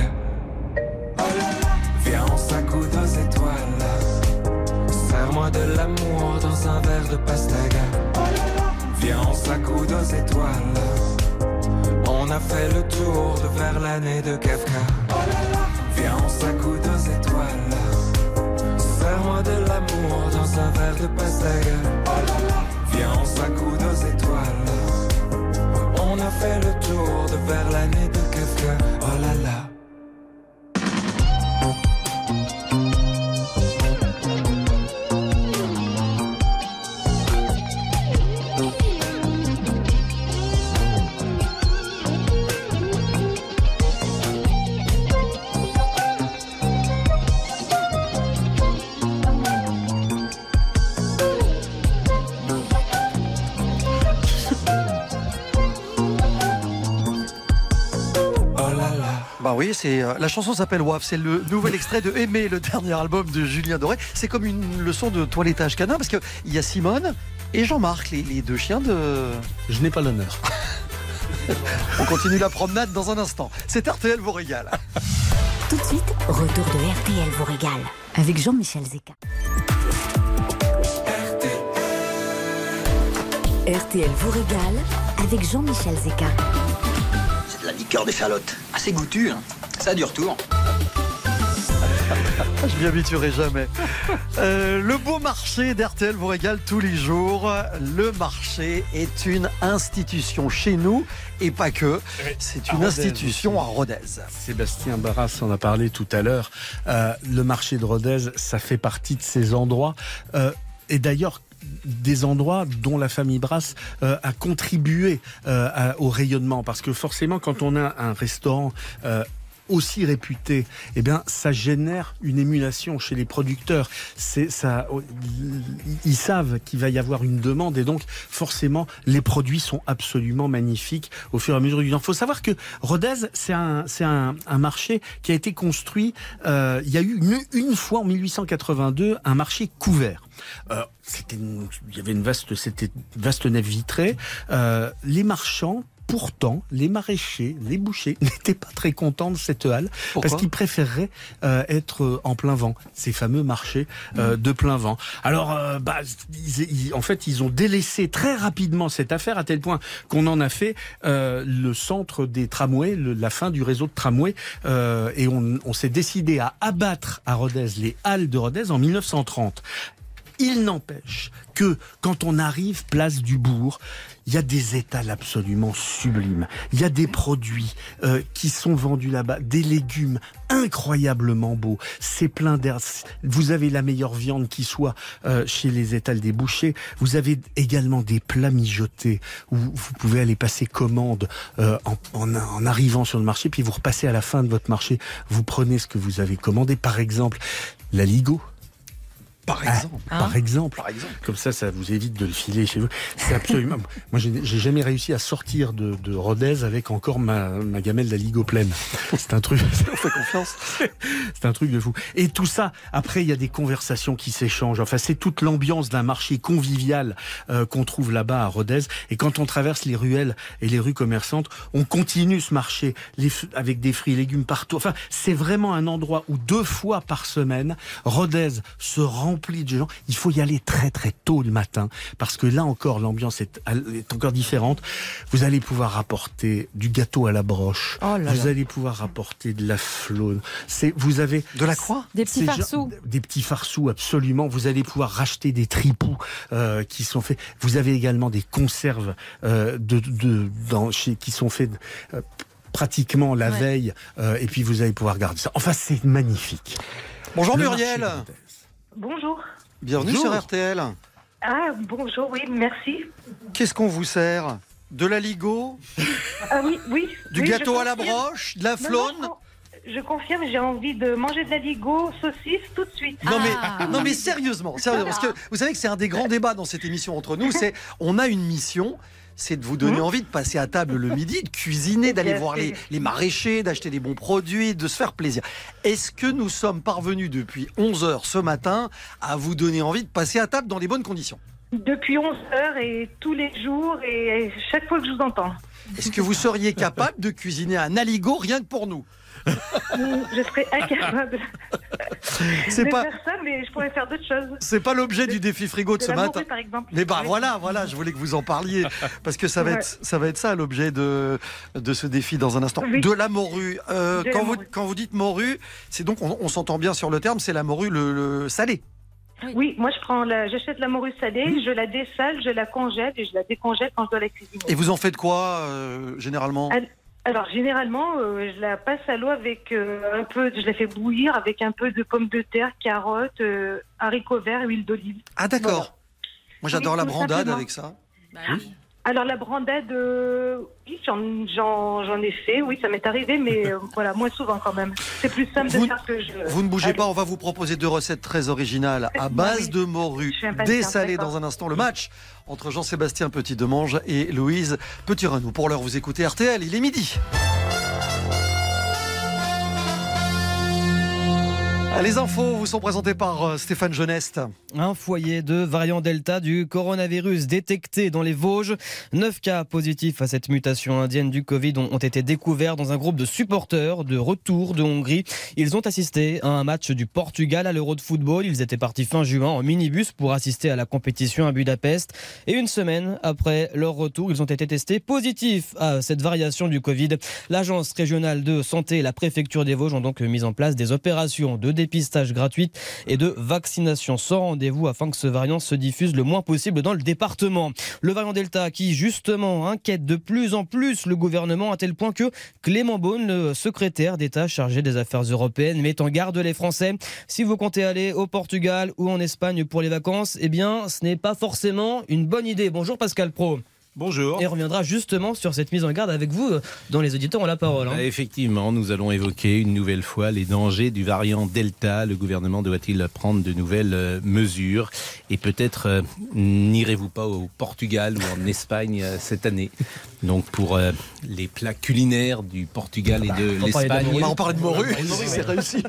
Viens, on s'accoude aux étoiles. Serre-moi de l'amour dans un verre de pastaga. Viens, on s'accoude aux étoiles. On a fait le tour de Verlaine et de Kafka. Viens, on s'accoude aux étoiles. Serre-moi de l'amour dans un verre de pastaga. Viens, on s'accoude aux étoiles. On a fait le tour de Verlaine et de Kafka. Oh là là. Bah oui, la chanson s'appelle Waf, c'est le nouvel extrait de Aimer, le dernier album de Julien Doré. C'est comme une leçon de toilettage canin parce qu'il y a Simone et Jean-Marc, les deux chiens de... Je n'ai pas l'honneur. On continue la promenade dans un instant. C'est RTL vous régale. Tout de suite, retour de RTL vous régale avec Jean-Michel Zeka. RTL vous régale avec Jean-Michel Zeka. C'est de la liqueur d'échalote. Assez goûtue, hein. Ça a du retour. Je m'y habituerai jamais. Le beau marché d'RTL vous régale tous les jours. Le marché est une institution chez nous et pas que. C'est une institution à Rodez. Sébastien Barras en a parlé tout à l'heure. Le marché de Rodez, ça fait partie de ces endroits. Et d'ailleurs, des endroits dont la famille Brasse a contribué au rayonnement. Parce que forcément, quand on a un restaurant aussi réputés, eh bien, ça génère une émulation chez les producteurs. Ils savent qu'il va y avoir une demande et donc, forcément, les produits sont absolument magnifiques au fur et à mesure du temps. Il faut savoir que Rodez, c'est un marché qui a été construit, il y a eu une fois en 1882 un marché couvert. Il y avait une vaste nef vitrée. Les marchands, pourtant, les maraîchers, les bouchers n'étaient pas très contents de cette halle. Pourquoi ? Parce qu'ils préféreraient être en plein vent, ces fameux marchés de plein vent. Alors, ils ont délaissé très rapidement cette affaire à tel point qu'on en a fait le centre des tramways, la fin du réseau de tramways, et on s'est décidé à abattre à Rodez les halles de Rodez en 1930. Il n'empêche que quand on arrive place du Bourg, il y a des étals absolument sublimes. Il y a des produits qui sont vendus là-bas, des légumes incroyablement beaux. C'est plein d'air. Vous avez la meilleure viande qui soit chez les étals des bouchers. Vous avez également des plats mijotés où vous pouvez aller passer commande en arrivant sur le marché, puis vous repassez à la fin de votre marché. Vous prenez ce que vous avez commandé. Par exemple, la Ligo. Par exemple. Comme ça vous évite de le filer chez vous. C'est absolument. Moi, j'ai jamais réussi à sortir de Rodez avec encore ma gamelle d'Aligo pleine. C'est un truc. On fait confiance. C'est un truc de fou. Et tout ça, après, il y a des conversations qui s'échangent. Enfin, c'est toute l'ambiance d'un marché convivial qu'on trouve là-bas à Rodez. Et quand on traverse les ruelles et les rues commerçantes, on continue ce marché avec des fruits et légumes partout. Enfin, c'est vraiment un endroit où 2 fois par semaine, Rodez se remplit de gens. Il faut y aller très très tôt le matin parce que là encore l'ambiance est encore différente. Vous allez pouvoir rapporter du gâteau à la broche. Vous allez pouvoir rapporter de la flaune. Vous avez de la croix, des petits farceaux. Des petits farceaux, absolument. Vous allez pouvoir racheter des tripous qui sont faits. Vous avez également des conserves qui sont faits pratiquement la veille et puis vous allez pouvoir garder ça. Enfin, c'est magnifique. Bonjour Muriel. Bonjour. Bienvenue sur RTL. Ah, bonjour, oui, merci. Qu'est-ce qu'on vous sert ? De la Ligo ? Ah oui. Du gâteau à la broche ? De la flaune ? Je confirme, j'ai envie de manger de la Ligo, saucisse, tout de suite. Non mais sérieusement, parce que vous savez que c'est un des grands débats dans cette émission entre nous, on a une mission. C'est de vous donner envie de passer à table le midi, de cuisiner, d'aller voir les maraîchers, d'acheter des bons produits, de se faire plaisir. Est-ce que nous sommes parvenus depuis 11h ce matin à vous donner envie de passer à table dans les bonnes conditions ? Depuis 11h et tous les jours et chaque fois que je vous entends. Est-ce que vous seriez capable de cuisiner un aligot rien que pour nous ? Je serais incapable de faire ça, mais je pourrais faire d'autres choses. C'est pas l'objet du défi frigo de ce matin. Morue, par exemple. Mais voilà, je voulais que vous en parliez parce que ça va être ça l'objet de ce défi dans un instant. Oui. De la morue. Quand vous dites morue, c'est donc on s'entend bien sur le terme, c'est la morue le salé. Oui, moi j'achète la morue salée, je la dessale, je la congèle et je la décongèle quand je dois la cuisiner. Et vous en faites quoi généralement ? Alors généralement, je la passe à l'eau avec je la fais bouillir avec un peu de pommes de terre, carottes, haricots verts et huile d'olive. Ah d'accord. Voilà. Moi j'adore la brandade simplement. Avec ça. Oui. Alors la brandade, oui, j'en ai fait, oui, ça m'est arrivé, mais voilà, moins souvent quand même. C'est plus simple de faire que je... Vous ne bougez pas, on va vous proposer 2 recettes très originales à base de morue dessalée dans un instant. Le match entre Jean-Sébastien Petit-Demange et Louise Petit-Renaud. Pour l'heure, vous écoutez RTL, il est midi. Les infos vous sont présentées par Stéphane Geneste. Un foyer de variant Delta du coronavirus détecté dans les Vosges. 9 cas positifs à cette mutation indienne du Covid ont été découverts dans un groupe de supporters de retour de Hongrie. Ils ont assisté à un match du Portugal à l'Euro de football. Ils étaient partis fin juin en minibus pour assister à la compétition à Budapest. Et une semaine après leur retour, ils ont été testés positifs à cette variation du Covid. L'agence régionale de santé et la préfecture des Vosges ont donc mis en place des opérations de dépistage gratuite et de vaccination sans rendez-vous afin que ce variant se diffuse le moins possible dans le département. Le variant Delta qui justement inquiète de plus en plus le gouvernement à tel point que Clément Beaune, le secrétaire d'État chargé des affaires européennes, met en garde les Français. Si vous comptez aller au Portugal ou en Espagne pour les vacances, eh bien ce n'est pas forcément une bonne idée. Bonjour Pascal Pro. Bonjour. Et on reviendra justement sur cette mise en garde avec vous, dont les auditeurs ont la parole. Effectivement, nous allons évoquer une nouvelle fois les dangers du variant Delta. Le gouvernement doit-il prendre de nouvelles mesures? Et peut-être n'irez-vous pas au Portugal ou en Espagne cette année? Donc pour les plats culinaires du Portugal et de l'Espagne. On va en parler de morue, c'est réussi.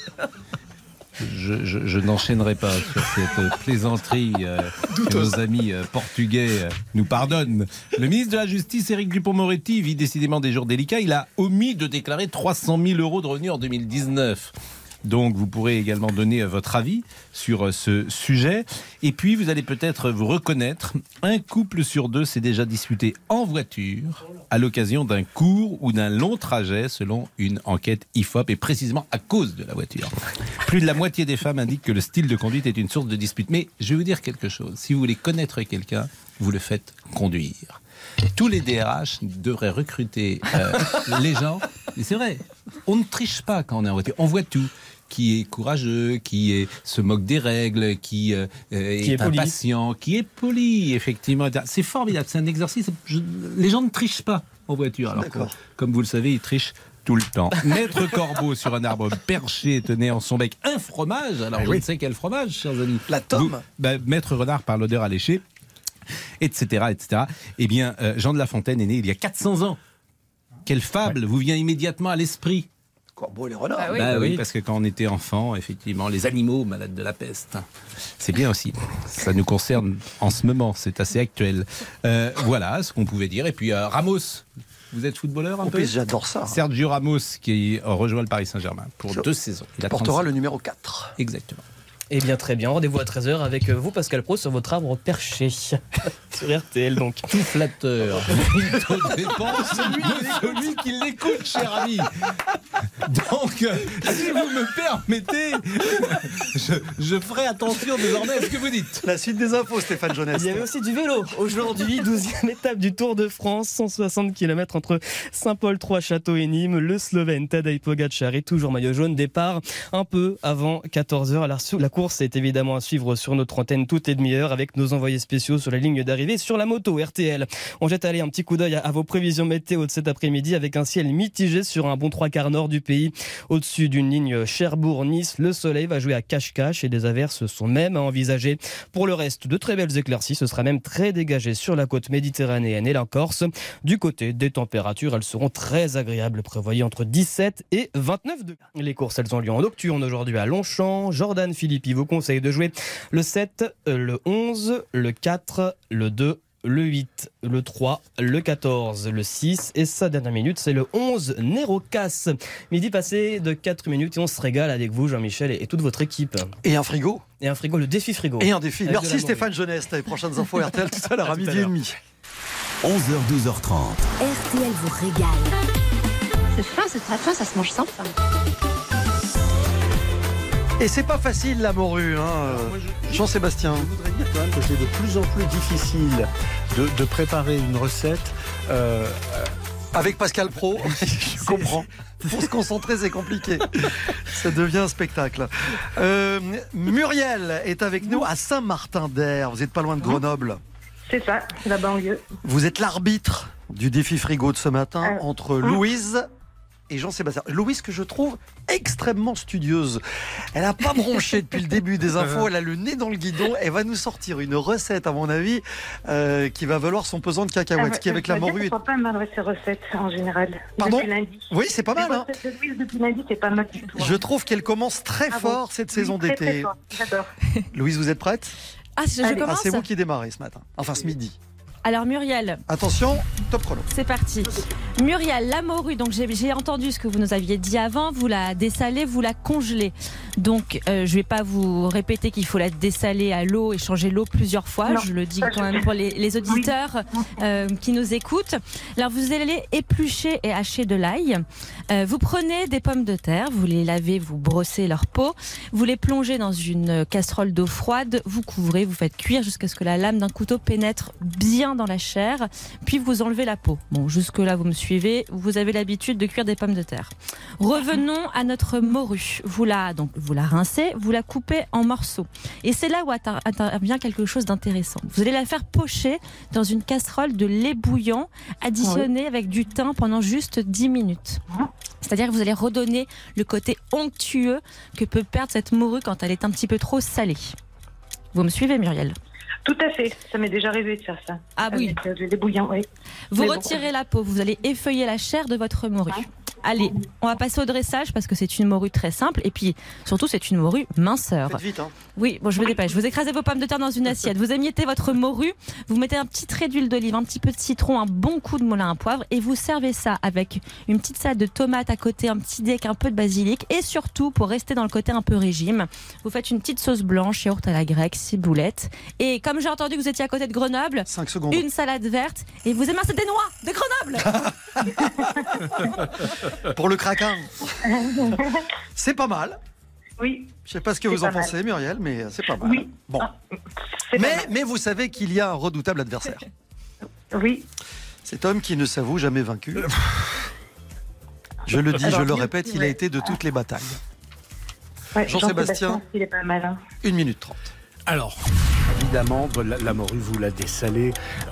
Je n'enchaînerai pas sur cette plaisanterie que nos amis portugais nous pardonnent. Le ministre de la Justice, Éric Dupond-Moretti, vit décidément des jours délicats. Il a omis de déclarer 300 000 € de revenus en 2019. Donc vous pourrez également donner votre avis sur ce sujet. Et puis vous allez peut-être vous reconnaître, un couple sur deux s'est déjà disputé en voiture à l'occasion d'un court ou d'un long trajet selon une enquête IFOP, et précisément à cause de la voiture. Plus de la moitié des femmes indiquent que le style de conduite est une source de dispute. Mais je vais vous dire quelque chose, si vous voulez connaître quelqu'un, vous le faites conduire. Tous les DRH devraient recruter les gens. Et c'est vrai, on ne triche pas quand on est en voiture, on voit tout. Qui est courageux, qui se moque des règles, qui est impatient, qui est poli, effectivement. C'est formidable, c'est un exercice. Les gens ne trichent pas en voiture. Alors, comme vous le savez, ils trichent tout le temps. Maître Corbeau sur un arbre perché tenait en son bec un fromage. Alors je ne sais quel fromage, chers amis. La tome. Maître Renard par l'odeur alléchée, etc., etc. Eh bien, Jean de La Fontaine est né il y a 400 ans. Quelle fable vous vient immédiatement à l'esprit? Corbeau et les renards. Oui, parce que quand on était enfant, effectivement, les animaux malades de la peste, c'est bien aussi. Ça nous concerne en ce moment, c'est assez actuel. Voilà ce qu'on pouvait dire. Et puis Ramos, vous êtes footballeur un peu? J'adore ça. Sergio Ramos qui rejoint le Paris Saint-Germain pour 2 saisons. Il portera le numéro 4. Exactement. Eh bien, très bien. Rendez-vous à 13h avec vous, Pascal Pro, sur votre arbre perché. Sur RTL, donc. Tout flatteur. Tout dépend celui qui l'écoute, cher ami. Donc, si vous me permettez, je ferai attention désormais à ce que vous dites. La suite des infos, Stéphane Jeunesse. Il y avait aussi du vélo. Aujourd'hui, 12e étape du Tour de France, 160 km entre Saint-Paul, Trois-Châteaux et Nîmes. Le Slovène Tadej Pogačar est toujours maillot jaune. Départ un peu avant 14h. Alors, la course est évidemment à suivre sur notre antenne toutes les demi-heures avec nos envoyés spéciaux sur la ligne d'arrivée sur la moto RTL. On jette un petit coup d'œil à vos prévisions météo de cet après-midi avec un ciel mitigé sur un bon 3/4 nord du pays. Au-dessus d'une ligne Cherbourg-Nice, le soleil va jouer à cache-cache et des averses sont même à envisager. Pour le reste, de très belles éclaircies, ce sera même très dégagé sur la côte méditerranéenne et la Corse. Du côté des températures, elles seront très agréables, prévoyées entre 17 et 29 degrés. Les courses, elles ont lieu en nocturne aujourd'hui à Longchamp. Jordan Philippi vous conseille de jouer le 7, le 11, le 4, le 2, le 8, le 3, le 14, le 6 et sa dernière minute, c'est le 11 Nérocas. Midi passé de 4 minutes et on se régale avec vous, Jean-Michel, et toute votre équipe. Et un frigo. Et un frigo, le défi frigo. Et un défi. Merci Stéphane Jeunesse. Les prochaines infos RTL tout à l'heure à 12h30. 11h, 12h30. RTL vous régale. C'est très fin, ça se mange sans faim. Et c'est pas facile la morue, Jean-Sébastien. Je voudrais dire quand même que c'est de plus en plus difficile de préparer une recette. Avec Pascal Pro, je comprends. Pour se concentrer, c'est compliqué. Ça devient un spectacle. Muriel est avec nous à Saint-Martin-d'Air. Vous n'êtes pas loin de Grenoble. C'est ça, la banlieue. Vous êtes l'arbitre du défi frigo de ce matin entre Louise et Jean-Sébastien. Louise, que je trouve extrêmement studieuse. Elle n'a pas bronché depuis le début des infos. Elle a le nez dans le guidon. Elle va nous sortir une recette, à mon avis, qui va valoir son pesant de cacahuètes. Qui avec la morue. C'est pas mal ces recettes en général. Pardon ? Depuis lundi. Oui, c'est pas mal. Les recettes de Louise depuis lundi, c'est pas mal du tout. Je trouve qu'elle commence très fort cette saison très, d'été. très fort. J'adore. Louise, vous êtes prête ? Je commence. C'est vous qui démarrez ce matin. Enfin, ce midi. Alors Muriel. Attention, top chrono. C'est parti. Muriel, la morue, donc j'ai entendu ce que vous nous aviez dit avant, vous la dessalez, vous la congelez. Donc je vais pas vous répéter qu'il faut la dessaler à l'eau et changer l'eau plusieurs fois. Non, je le dis quand même pour les auditeurs qui nous écoutent. Alors vous allez éplucher et hacher de l'ail. Vous prenez des pommes de terre, vous les lavez, vous brossez leur peau, vous les plongez dans une casserole d'eau froide, vous couvrez, vous faites cuire jusqu'à ce que la lame d'un couteau pénètre bien bien dans la chair, puis vous enlevez la peau. Bon, jusque-là, vous me suivez. Vous avez l'habitude de cuire des pommes de terre. Revenons à notre morue. Vous la rincez, vous la coupez en morceaux. Et c'est là où intervient quelque chose d'intéressant. Vous allez la faire pocher dans une casserole de lait bouillant, additionné avec du thym pendant juste 10 minutes. C'est-à-dire que vous allez redonner le côté onctueux que peut perdre cette morue quand elle est un petit peu trop salée. Vous me suivez, Muriel ? Tout à fait, ça m'est déjà arrivé de faire ça. Ah oui. Avec du lait bouillant, oui. Vous retirez la peau, vous allez effeuiller la chair de votre morue. Allez, on va passer au dressage parce que c'est une morue très simple et puis surtout c'est une morue minceur. Faites vite, hein. Oui, bon, je me dépêche. Vous écrasez vos pommes de terre dans une assiette, vous émiettez votre morue, vous mettez un petit trait d'huile d'olive, un petit peu de citron, un bon coup de moulin à poivre et vous servez ça avec une petite salade de tomates à côté, un petit dé avec un peu de basilic et surtout, pour rester dans le côté un peu régime, vous faites une petite sauce blanche, yaourt à la grecque, ciboulette. Et comme j'ai entendu que vous étiez à côté de Grenoble, 5 secondes. Une salade verte et vous émincez des noix de Grenoble. Pour le craquin. C'est pas mal. Oui. Je sais pas ce que vous en pensez, Muriel, mais c'est pas mal. Oui. Bon. Mais vous savez qu'il y a un redoutable adversaire. Oui. Cet homme qui ne s'avoue jamais vaincu. Je le dis, je le répète, il a été de toutes les batailles. Ouais, Jean-Sébastien, il est pas mal. 1 minute 30. Alors, évidemment, la morue, vous la dessalez.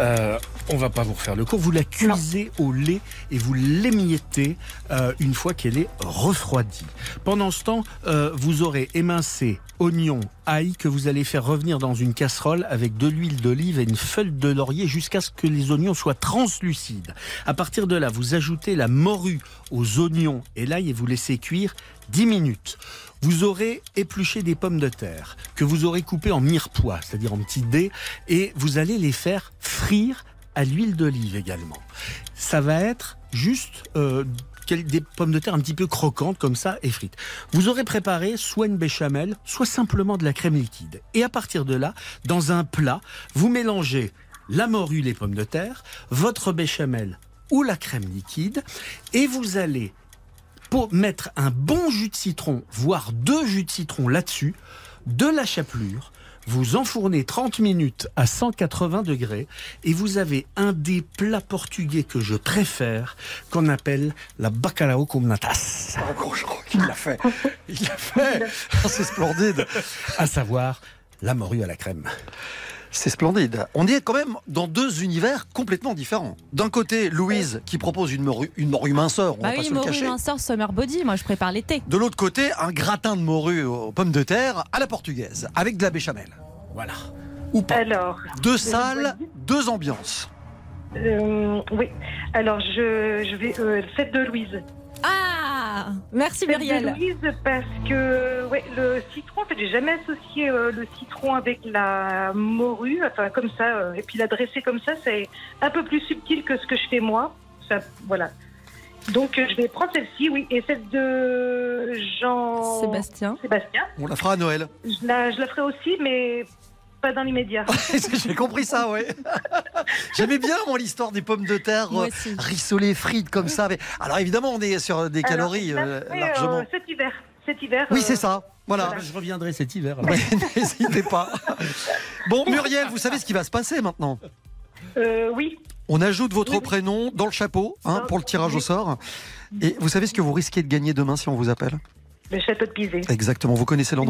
On va pas vous refaire le cours. Vous la cuisez au lait et vous l'émiettez une fois qu'elle est refroidie. Pendant ce temps, vous aurez émincé oignons, ail que vous allez faire revenir dans une casserole avec de l'huile d'olive et une feuille de laurier jusqu'à ce que les oignons soient translucides. À partir de là, vous ajoutez la morue aux oignons et l'ail et vous laissez cuire 10 minutes. Vous aurez épluché des pommes de terre que vous aurez coupées en mirepoix, c'est-à-dire en petits dés, et vous allez les faire frire à l'huile d'olive également. Ça va être juste des pommes de terre un petit peu croquantes comme ça et frites. Vous aurez préparé soit une béchamel, soit simplement de la crème liquide. Et à partir de là, dans un plat, vous mélangez la morue, les pommes de terre, votre béchamel ou la crème liquide, et vous allez pour mettre un bon jus de citron, voire 2 jus de citron là-dessus, de la chapelure, vous enfournez 30 minutes à 180 degrés et vous avez un des plats portugais que je préfère, qu'on appelle la bacalhau com natas. Il l'a fait. Il l'a fait. C'est splendide. À savoir la morue à la crème. C'est splendide. On est quand même dans 2 univers complètement différents. D'un côté, Louise qui propose une morue minceur, on va pas se le cacher. Morue minceur summer body, moi je prépare l'été. De l'autre côté, un gratin de morue aux pommes de terre à la portugaise, avec de la béchamel. Voilà. Ou pas. Alors, 2 salles, 2 ambiances. Oui. Alors, je vais celle de Louise. Ah, merci Muriel. Celle de Louise parce que le citron, en fait, j'ai jamais associé le citron avec la morue, enfin comme ça, et puis la dresser comme ça, c'est un peu plus subtil que ce que je fais moi. Ça, voilà. Donc je vais prendre celle-ci, oui, et celle de Jean-Sébastien. On la fera à Noël. Je la ferai aussi, mais pas dans l'immédiat. J'ai compris ça, ouais. J'aimais bien, moi, l'histoire des pommes de terre rissolées, frites comme ça. Mais... Alors, évidemment, on est sur des calories largement. Cet hiver. Oui, c'est ça. Voilà. Je reviendrai cet hiver. Ouais, n'hésitez pas. Bon, Muriel, vous savez ce qui va se passer maintenant ? Oui. On ajoute votre prénom dans le chapeau pour le tirage au sort. Et vous savez ce que vous risquez de gagner demain si on vous appelle ? Le château de Pizé. Exactement. Vous connaissez l'endroit ?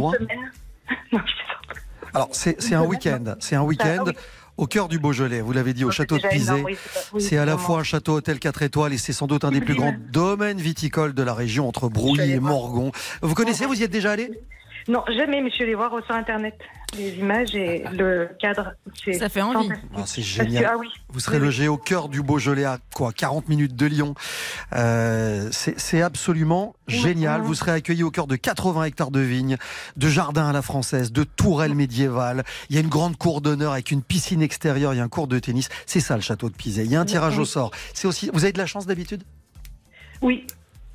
Alors, c'est un week-end. C'est un week-end au cœur du Beaujolais. Vous l'avez dit, au château de Pizé. C'est à la fois un château hôtel 4 étoiles et c'est sans doute un des plus grands domaines viticoles de la région entre Brouilly et Morgon. Vous connaissez ? Vous y êtes déjà allé ? Non, jamais, mais je suis allée voir sur Internet les images et le cadre. Ça fait envie. C'est génial. Vous serez logé au cœur du Beaujolais à 40 minutes de Lyon. C'est absolument génial. Vous serez accueilli au cœur de 80 hectares de vignes, de jardins à la française, de tourelles médiévales. Il y a une grande cour d'honneur avec une piscine extérieure, il y a un cours de tennis. C'est ça le château de Pizé. Il y a un tirage au sort. C'est aussi. Vous avez de la chance d'habitude ? Oui.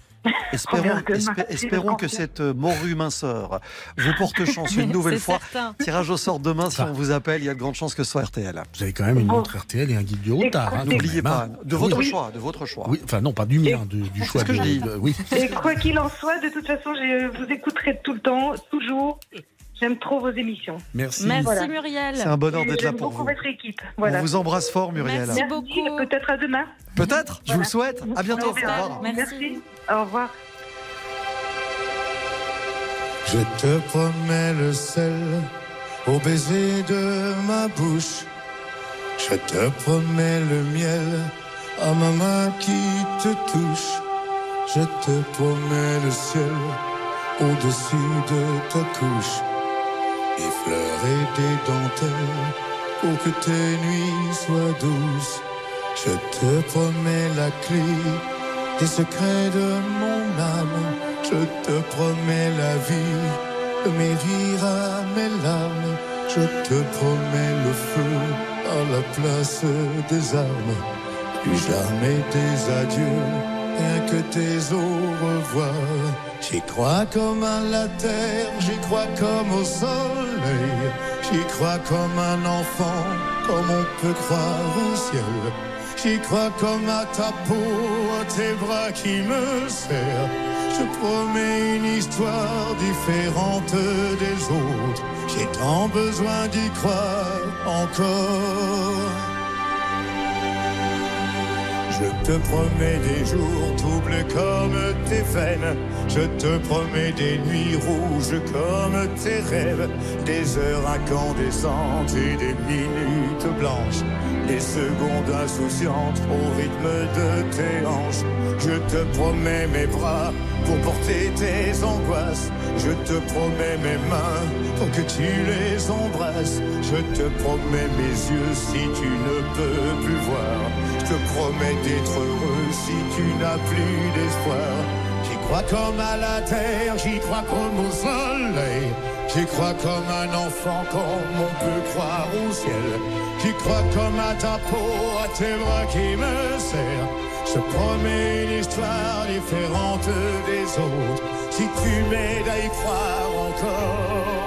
Espérons que cette morue minceur vous porte chance une nouvelle fois. Certain. Tirage au sort demain, si on vous appelle, il y a de grandes chances que ce soit RTL. Vous avez quand même une montre RTL et un guide du retard. N'oubliez pas, de votre choix. Oui, enfin non, pas du mien, du choix. C'est ce que je dis. Oui. Et quoi qu'il en soit, de toute façon, je vous écouterai tout le temps, toujours. J'aime trop vos émissions. Merci Muriel. C'est un bonheur d'être là J'aime pour beaucoup vous. votre équipe. Voilà. On vous embrasse fort, Muriel. Merci beaucoup. Peut-être à demain. Peut-être, je vous le souhaite. À bientôt. Au revoir. Merci. Au revoir. Je te promets le sel au baiser de ma bouche. Je te promets le miel à ma main qui te touche. Je te promets le ciel au-dessus de ta couche. Des fleurs et des dentelles pour que tes nuits soient douces. Je te promets la clé des secrets de mon âme. Je te promets la vie, de mes rires à mes larmes. Je te promets le feu à la place des armes. Plus jamais des adieux, rien que tes au revoir. J'y crois comme à la terre, j'y crois comme au soleil. J'y crois comme un enfant, comme on peut croire au ciel. J'y crois comme à ta peau, à tes bras qui me serrent. Je promets une histoire différente des autres. J'ai tant besoin d'y croire encore. Je te promets des jours troubles comme tes veines. Je te promets des nuits rouges comme tes rêves. Des heures incandescentes et des minutes blanches. Des secondes insouciantes au rythme de tes hanches. Je te promets mes bras pour porter tes angoisses. Je te promets mes mains pour que tu les embrasses. Je te promets mes yeux si tu ne peux plus voir. Je te promets d'être heureux si tu n'as plus d'espoir. J'y crois comme à la terre, j'y crois comme au soleil. J'y crois comme un enfant, comme on peut croire au ciel. J'y crois comme à ta peau, à tes bras qui me serrent. Je te promets une histoire différente des autres. Si tu m'aides à y croire encore.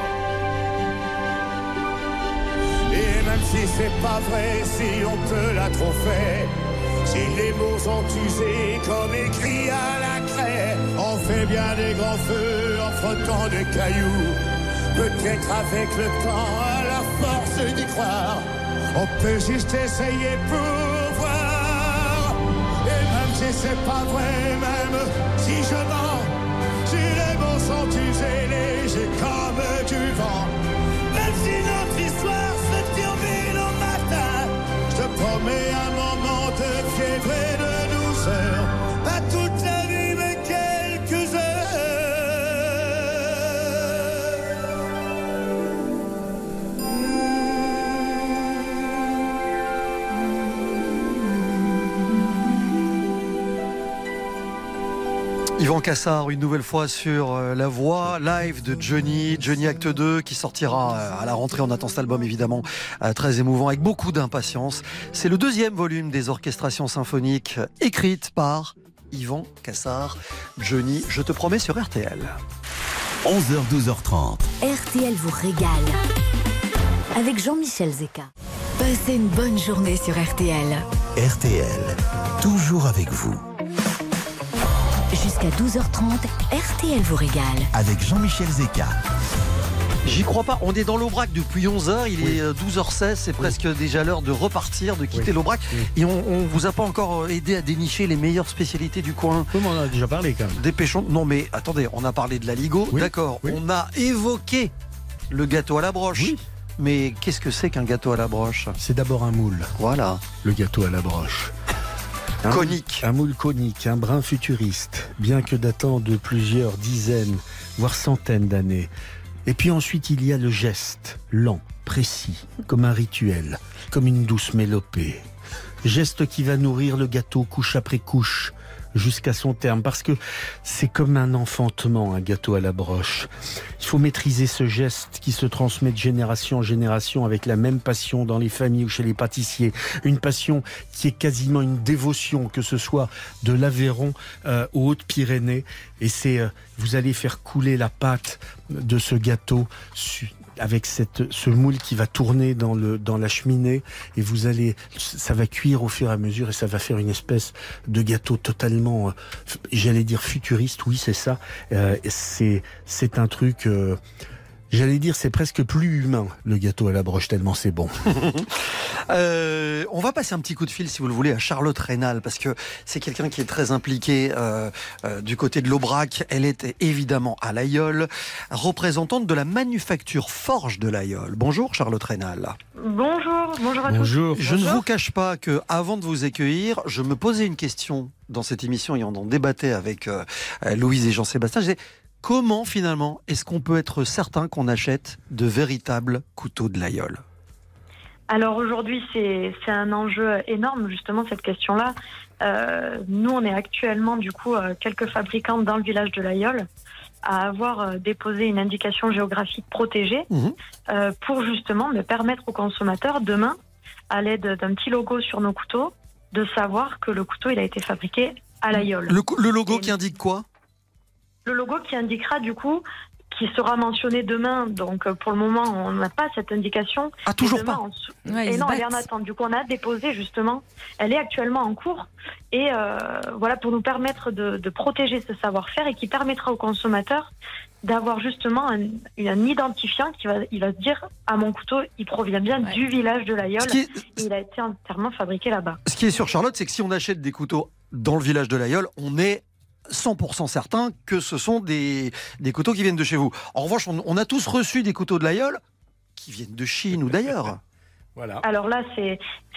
Et même si c'est pas vrai, si on te l'a trop fait, si les mots sont usés comme écrits à la craie, on fait bien des grands feux en frottant des cailloux. Peut-être avec le temps, à la force d'y croire, on peut juste essayer pour voir. Et même si c'est pas vrai, même si je mens, si les mots sont usés, légers comme du vent, même si notre histoire se termine au matin, je te promets un moment de fièvre et de douceur, pas toute la vie mais quelques heures. Yvan Cassard, une nouvelle fois sur la voix live de Johnny Acte 2 qui sortira à la rentrée. On attend cet album évidemment très émouvant avec beaucoup d'impatience. C'est le deuxième volume des orchestrations symphoniques écrites par Yvan Cassard. Johnny, je te promets sur RTL. 11h, 12h30. RTL vous régale avec Jean-Michel Zeka. Passez une bonne journée sur RTL. RTL, toujours avec vous. Jusqu'à 12h30, RTL vous régale. Avec Jean-Michel Zeka. J'y crois pas, on est dans l'Aubrac depuis 11h, il est 12h16, c'est presque déjà l'heure de repartir, de quitter l'Aubrac. Et on vous a pas encore aidé à dénicher les meilleures spécialités du coin. Comme on en a déjà parlé quand même. Dépêchons. Non mais attendez, on a parlé de la Ligo, d'accord. On a évoqué le gâteau à la broche. Oui. Mais qu'est-ce que c'est qu'un gâteau à la broche? C'est d'abord un moule. Voilà. Le gâteau à la broche. Conique. Un moule conique, un brin futuriste, bien que datant de plusieurs dizaines, voire centaines d'années. Et puis ensuite, il y a le geste, lent, précis, comme un rituel, comme une douce mélopée. Geste qui va nourrir le gâteau couche après couche, jusqu'à son terme, parce que c'est comme un enfantement, un gâteau à la broche. Il faut maîtriser ce geste qui se transmet de génération en génération avec la même passion dans les familles ou chez les pâtissiers. Une passion qui est quasiment une dévotion, que ce soit de l'Aveyron aux Hautes-Pyrénées. Et c'est, vous allez faire couler la pâte de ce gâteau avec ce moule qui va tourner dans la cheminée, et ça va cuire au fur et à mesure, et ça va faire une espèce de gâteau totalement, j'allais dire futuriste. Oui, c'est ça. C'est un truc J'allais dire, c'est presque plus humain, le gâteau à la broche, tellement c'est bon. On va passer un petit coup de fil, si vous le voulez, à Charlotte Rénal, parce que c'est quelqu'un qui est très impliqué du côté de l'Aubrac. Elle est évidemment à l'Ailleul, représentante de la manufacture Forge de l'Ailleul. Bonjour Charlotte Rénal. Bonjour à Bonjour. tous. Je ne vous cache pas que, avant de vous accueillir, je me posais une question dans cette émission et on en débattait avec Louise et Jean-Sébastien. Je disais, comment finalement est-ce qu'on peut être certain qu'on achète de véritables couteaux de l'Ailleul ? Alors aujourd'hui, c'est un enjeu énorme, justement, cette question-là. Nous, on est actuellement, du coup, quelques fabricants dans le village de l'Ailleul à avoir déposé une indication géographique protégée pour justement permettre aux consommateurs, demain, à l'aide d'un petit logo sur nos couteaux, de savoir que le couteau, il a été fabriqué à l'Ailleul. Le logo qui indique quoi ? Le logo qui indiquera, du coup, qui sera mentionné demain. Donc, pour le moment, on n'a pas cette indication. Ah, toujours demain, pas Et non, elle est en attente. Du coup, on a déposé, justement. Elle est actuellement en cours. Et voilà, pour nous permettre de protéger ce savoir-faire et qui permettra aux consommateurs d'avoir justement un identifiant il va se dire, à mon couteau, il provient bien du village de l'Ailleul. Et il a été entièrement fabriqué là-bas. Ce qui est sûr, Charlotte, c'est que si on achète des couteaux dans le village de l'Ailleul, on est 100% certain que ce sont des couteaux qui viennent de chez vous. En revanche, on a tous reçu des couteaux de l'Ailleul qui viennent de Chine ou d'ailleurs. Voilà. Alors là, c'est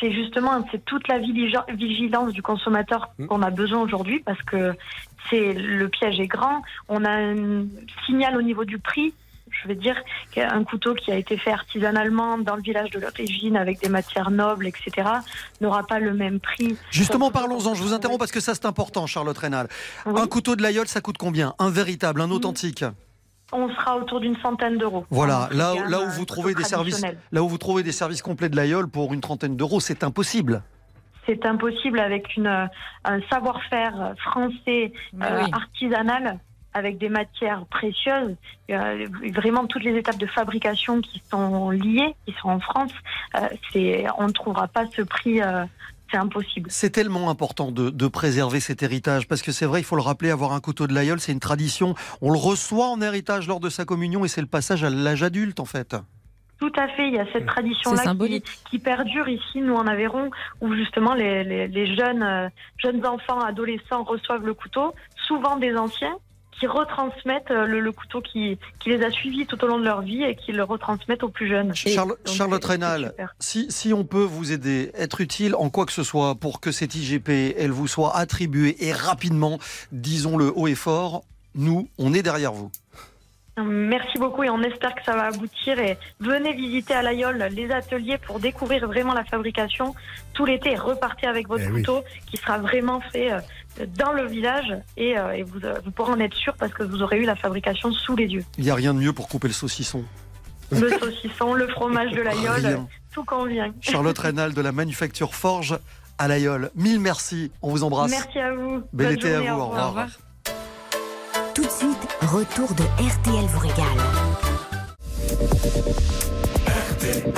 toute la vigilance du consommateur qu'on a besoin aujourd'hui, parce que le piège est grand. On a un signal au niveau du prix. Je veux dire qu'un couteau qui a été fait artisanalement dans le village de l'origine avec des matières nobles, etc., n'aura pas le même prix. Justement, parlons-en. Je vous interromps parce que ça, c'est important, Charlotte Rénal. Oui. Un couteau de l'Ailleul, ça coûte combien ? Un véritable, un authentique ? On sera autour d'une centaine d'euros. Voilà, là où vous trouvez des services complets de l'Ailleul pour une trentaine d'euros, c'est impossible. C'est impossible avec un savoir-faire français artisanal, avec des matières précieuses, vraiment toutes les étapes de fabrication qui sont liées, qui sont en France. On ne trouvera pas ce prix. C'est impossible. C'est tellement important de préserver cet héritage, parce que c'est vrai, il faut le rappeler, avoir un couteau de l'Ailleul, c'est une tradition. On le reçoit en héritage lors de sa communion et c'est le passage à l'âge adulte, en fait. Tout à fait, il y a cette tradition-là qui perdure ici, nous en Aveyron, où justement les jeunes enfants, adolescents reçoivent le couteau, souvent des anciens, qui retransmettent le couteau qui les a suivis tout au long de leur vie et qui le retransmettent aux plus jeunes. Charlotte Rénal, si on peut vous aider, être utile en quoi que ce soit pour que cette IGP, elle vous soit attribuée et rapidement, disons-le haut et fort, nous, on est derrière vous. Merci beaucoup et on espère que ça va aboutir. Et venez visiter à l'Ailleul les ateliers pour découvrir vraiment la fabrication tout l'été et repartez avec votre couteau qui sera vraiment fait dans le village et vous pourrez en être sûr parce que vous aurez eu la fabrication sous les yeux. Il n'y a rien de mieux pour couper le saucisson. Le saucisson, le fromage de l'Ailleul, tout convient. Charlotte Rénal de la manufacture Forge à l'Ailleul. Mille merci, on vous embrasse. Merci à vous. Bel été à vous, au revoir. Tout de suite, retour de RTL vous régale. RTL.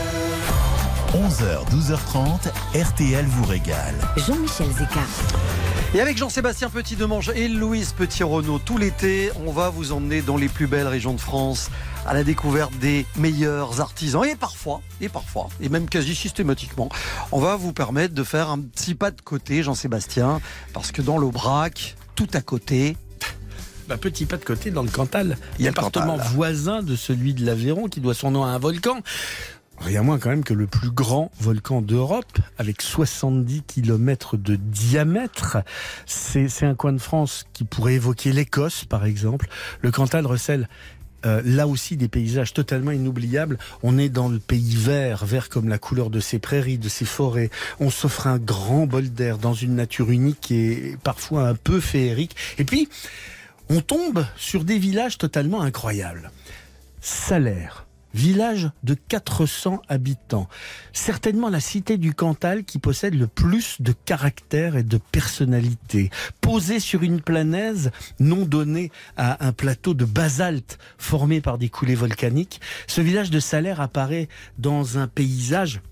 11h, 12h30, RTL vous régale. Jean-Michel Zeka. Et avec Jean-Sébastien Petit-Demange et Louise Petit-Renaud, tout l'été, on va vous emmener dans les plus belles régions de France, à la découverte des meilleurs artisans. Et parfois, et même quasi systématiquement, on va vous permettre de faire un petit pas de côté, Jean-Sébastien, parce que dans l'Aubrac, tout à côté, petit pas de côté dans le Cantal, département voisin de celui de l'Aveyron qui doit son nom à un volcan. Rien moins quand même que le plus grand volcan d'Europe, avec 70 km de diamètre. C'est un coin de France qui pourrait évoquer l'Écosse, par exemple. Le Cantal recèle là aussi des paysages totalement inoubliables. On est dans le pays vert comme la couleur de ses prairies, de ses forêts. On s'offre un grand bol d'air dans une nature unique et parfois un peu féerique. Et puis, on tombe sur des villages totalement incroyables. Salers, village de 400 habitants. Certainement la cité du Cantal qui possède le plus de caractère et de personnalité. Posé sur une planaise non donnée à un plateau de basalte formé par des coulées volcaniques, ce village de Salers apparaît dans un paysage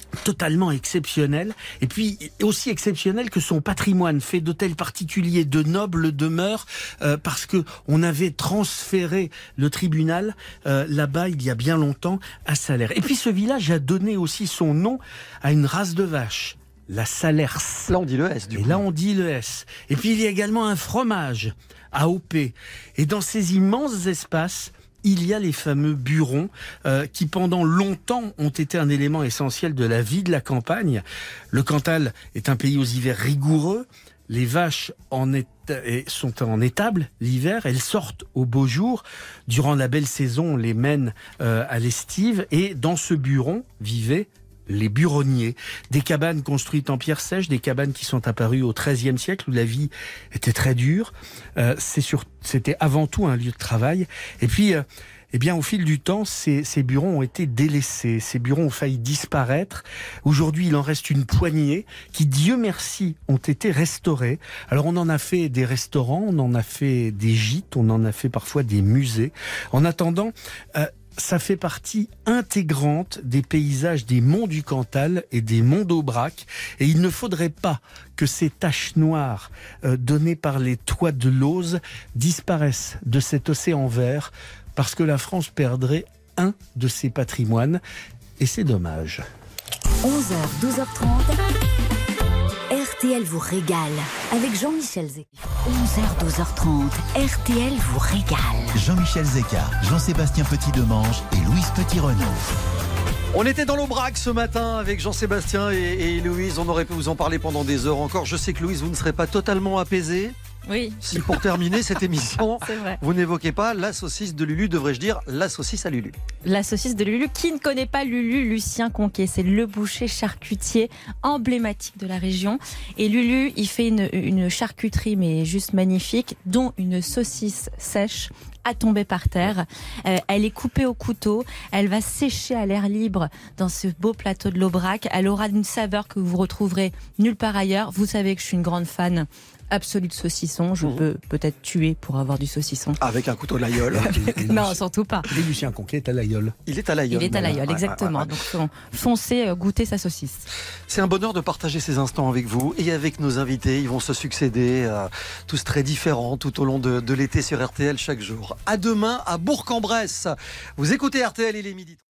totalement exceptionnel, et puis aussi exceptionnel que son patrimoine, fait d'hôtels particuliers, de nobles demeures, parce que on avait transféré le tribunal là-bas il y a bien longtemps à Salers. Et puis ce village a donné aussi son nom à une race de vache, la Salers. Là on dit le S du coup. Et là on dit le S. Et puis il y a également un fromage, AOP. Et dans ces immenses espaces, il y a les fameux burons qui pendant longtemps ont été un élément essentiel de la vie de la campagne. Le Cantal est un pays aux hivers rigoureux. Les vaches sont en étable l'hiver, elles sortent au beau jour. Durant la belle saison, on les mène à l'estive. Et dans ce buron vivaient les buronniers, des cabanes construites en pierre sèche, des cabanes qui sont apparues au XIIIe siècle où la vie était très dure. C'était avant tout un lieu de travail. Et puis, au fil du temps, ces burons ont été délaissés. Ces burons ont failli disparaître. Aujourd'hui, il en reste une poignée qui, Dieu merci, ont été restaurés. Alors, on en a fait des restaurants, on en a fait des gîtes, on en a fait parfois des musées. En attendant, ça fait partie intégrante des paysages des monts du Cantal et des monts d'Aubrac. Et il ne faudrait pas que ces taches noires données par les toits de Lauze disparaissent de cet océan vert, parce que la France perdrait un de ses patrimoines. Et c'est dommage. 11h, 12h30. RTL vous régale avec Jean-Michel Zeka. 11h, 12h30. RTL vous régale. Jean-Michel Zeka, Jean-Sébastien Petit-Demange et Louise Petit-Renaud. On était dans l'Aubrac ce matin avec Jean-Sébastien et Louise. On aurait pu vous en parler pendant des heures encore. Je sais que Louise, vous ne serez pas totalement apaisée. Oui. Si pour terminer cette émission, c'est vrai, vous n'évoquez pas la saucisse de Lulu, devrais-je dire la saucisse à Lulu. La saucisse de Lulu, qui ne connaît pas Lulu? Lucien Conquet, c'est le boucher charcutier emblématique de la région. Et Lulu, il fait une charcuterie mais juste magnifique, dont une saucisse sèche à tomber par terre. Elle est coupée au couteau, elle va sécher à l'air libre dans ce beau plateau de l'Aubrac. Elle aura une saveur que vous retrouverez nulle part ailleurs. Vous savez que je suis une grande fan absolue de saucisson. Je peux peut-être tuer pour avoir du saucisson. Avec un couteau de l'aïeul. Non, surtout pas. Et Lucien Conquet est à l'aïeul. Il est à l'aïeul. Il est à l'aïeul, exactement. Donc foncez goûter sa saucisse. C'est un bonheur de partager ces instants avec vous et avec nos invités. Ils vont se succéder, tous très différents, tout au long de l'été sur RTL chaque jour. À demain à Bourg-en-Bresse. Vous écoutez RTL, il est midi.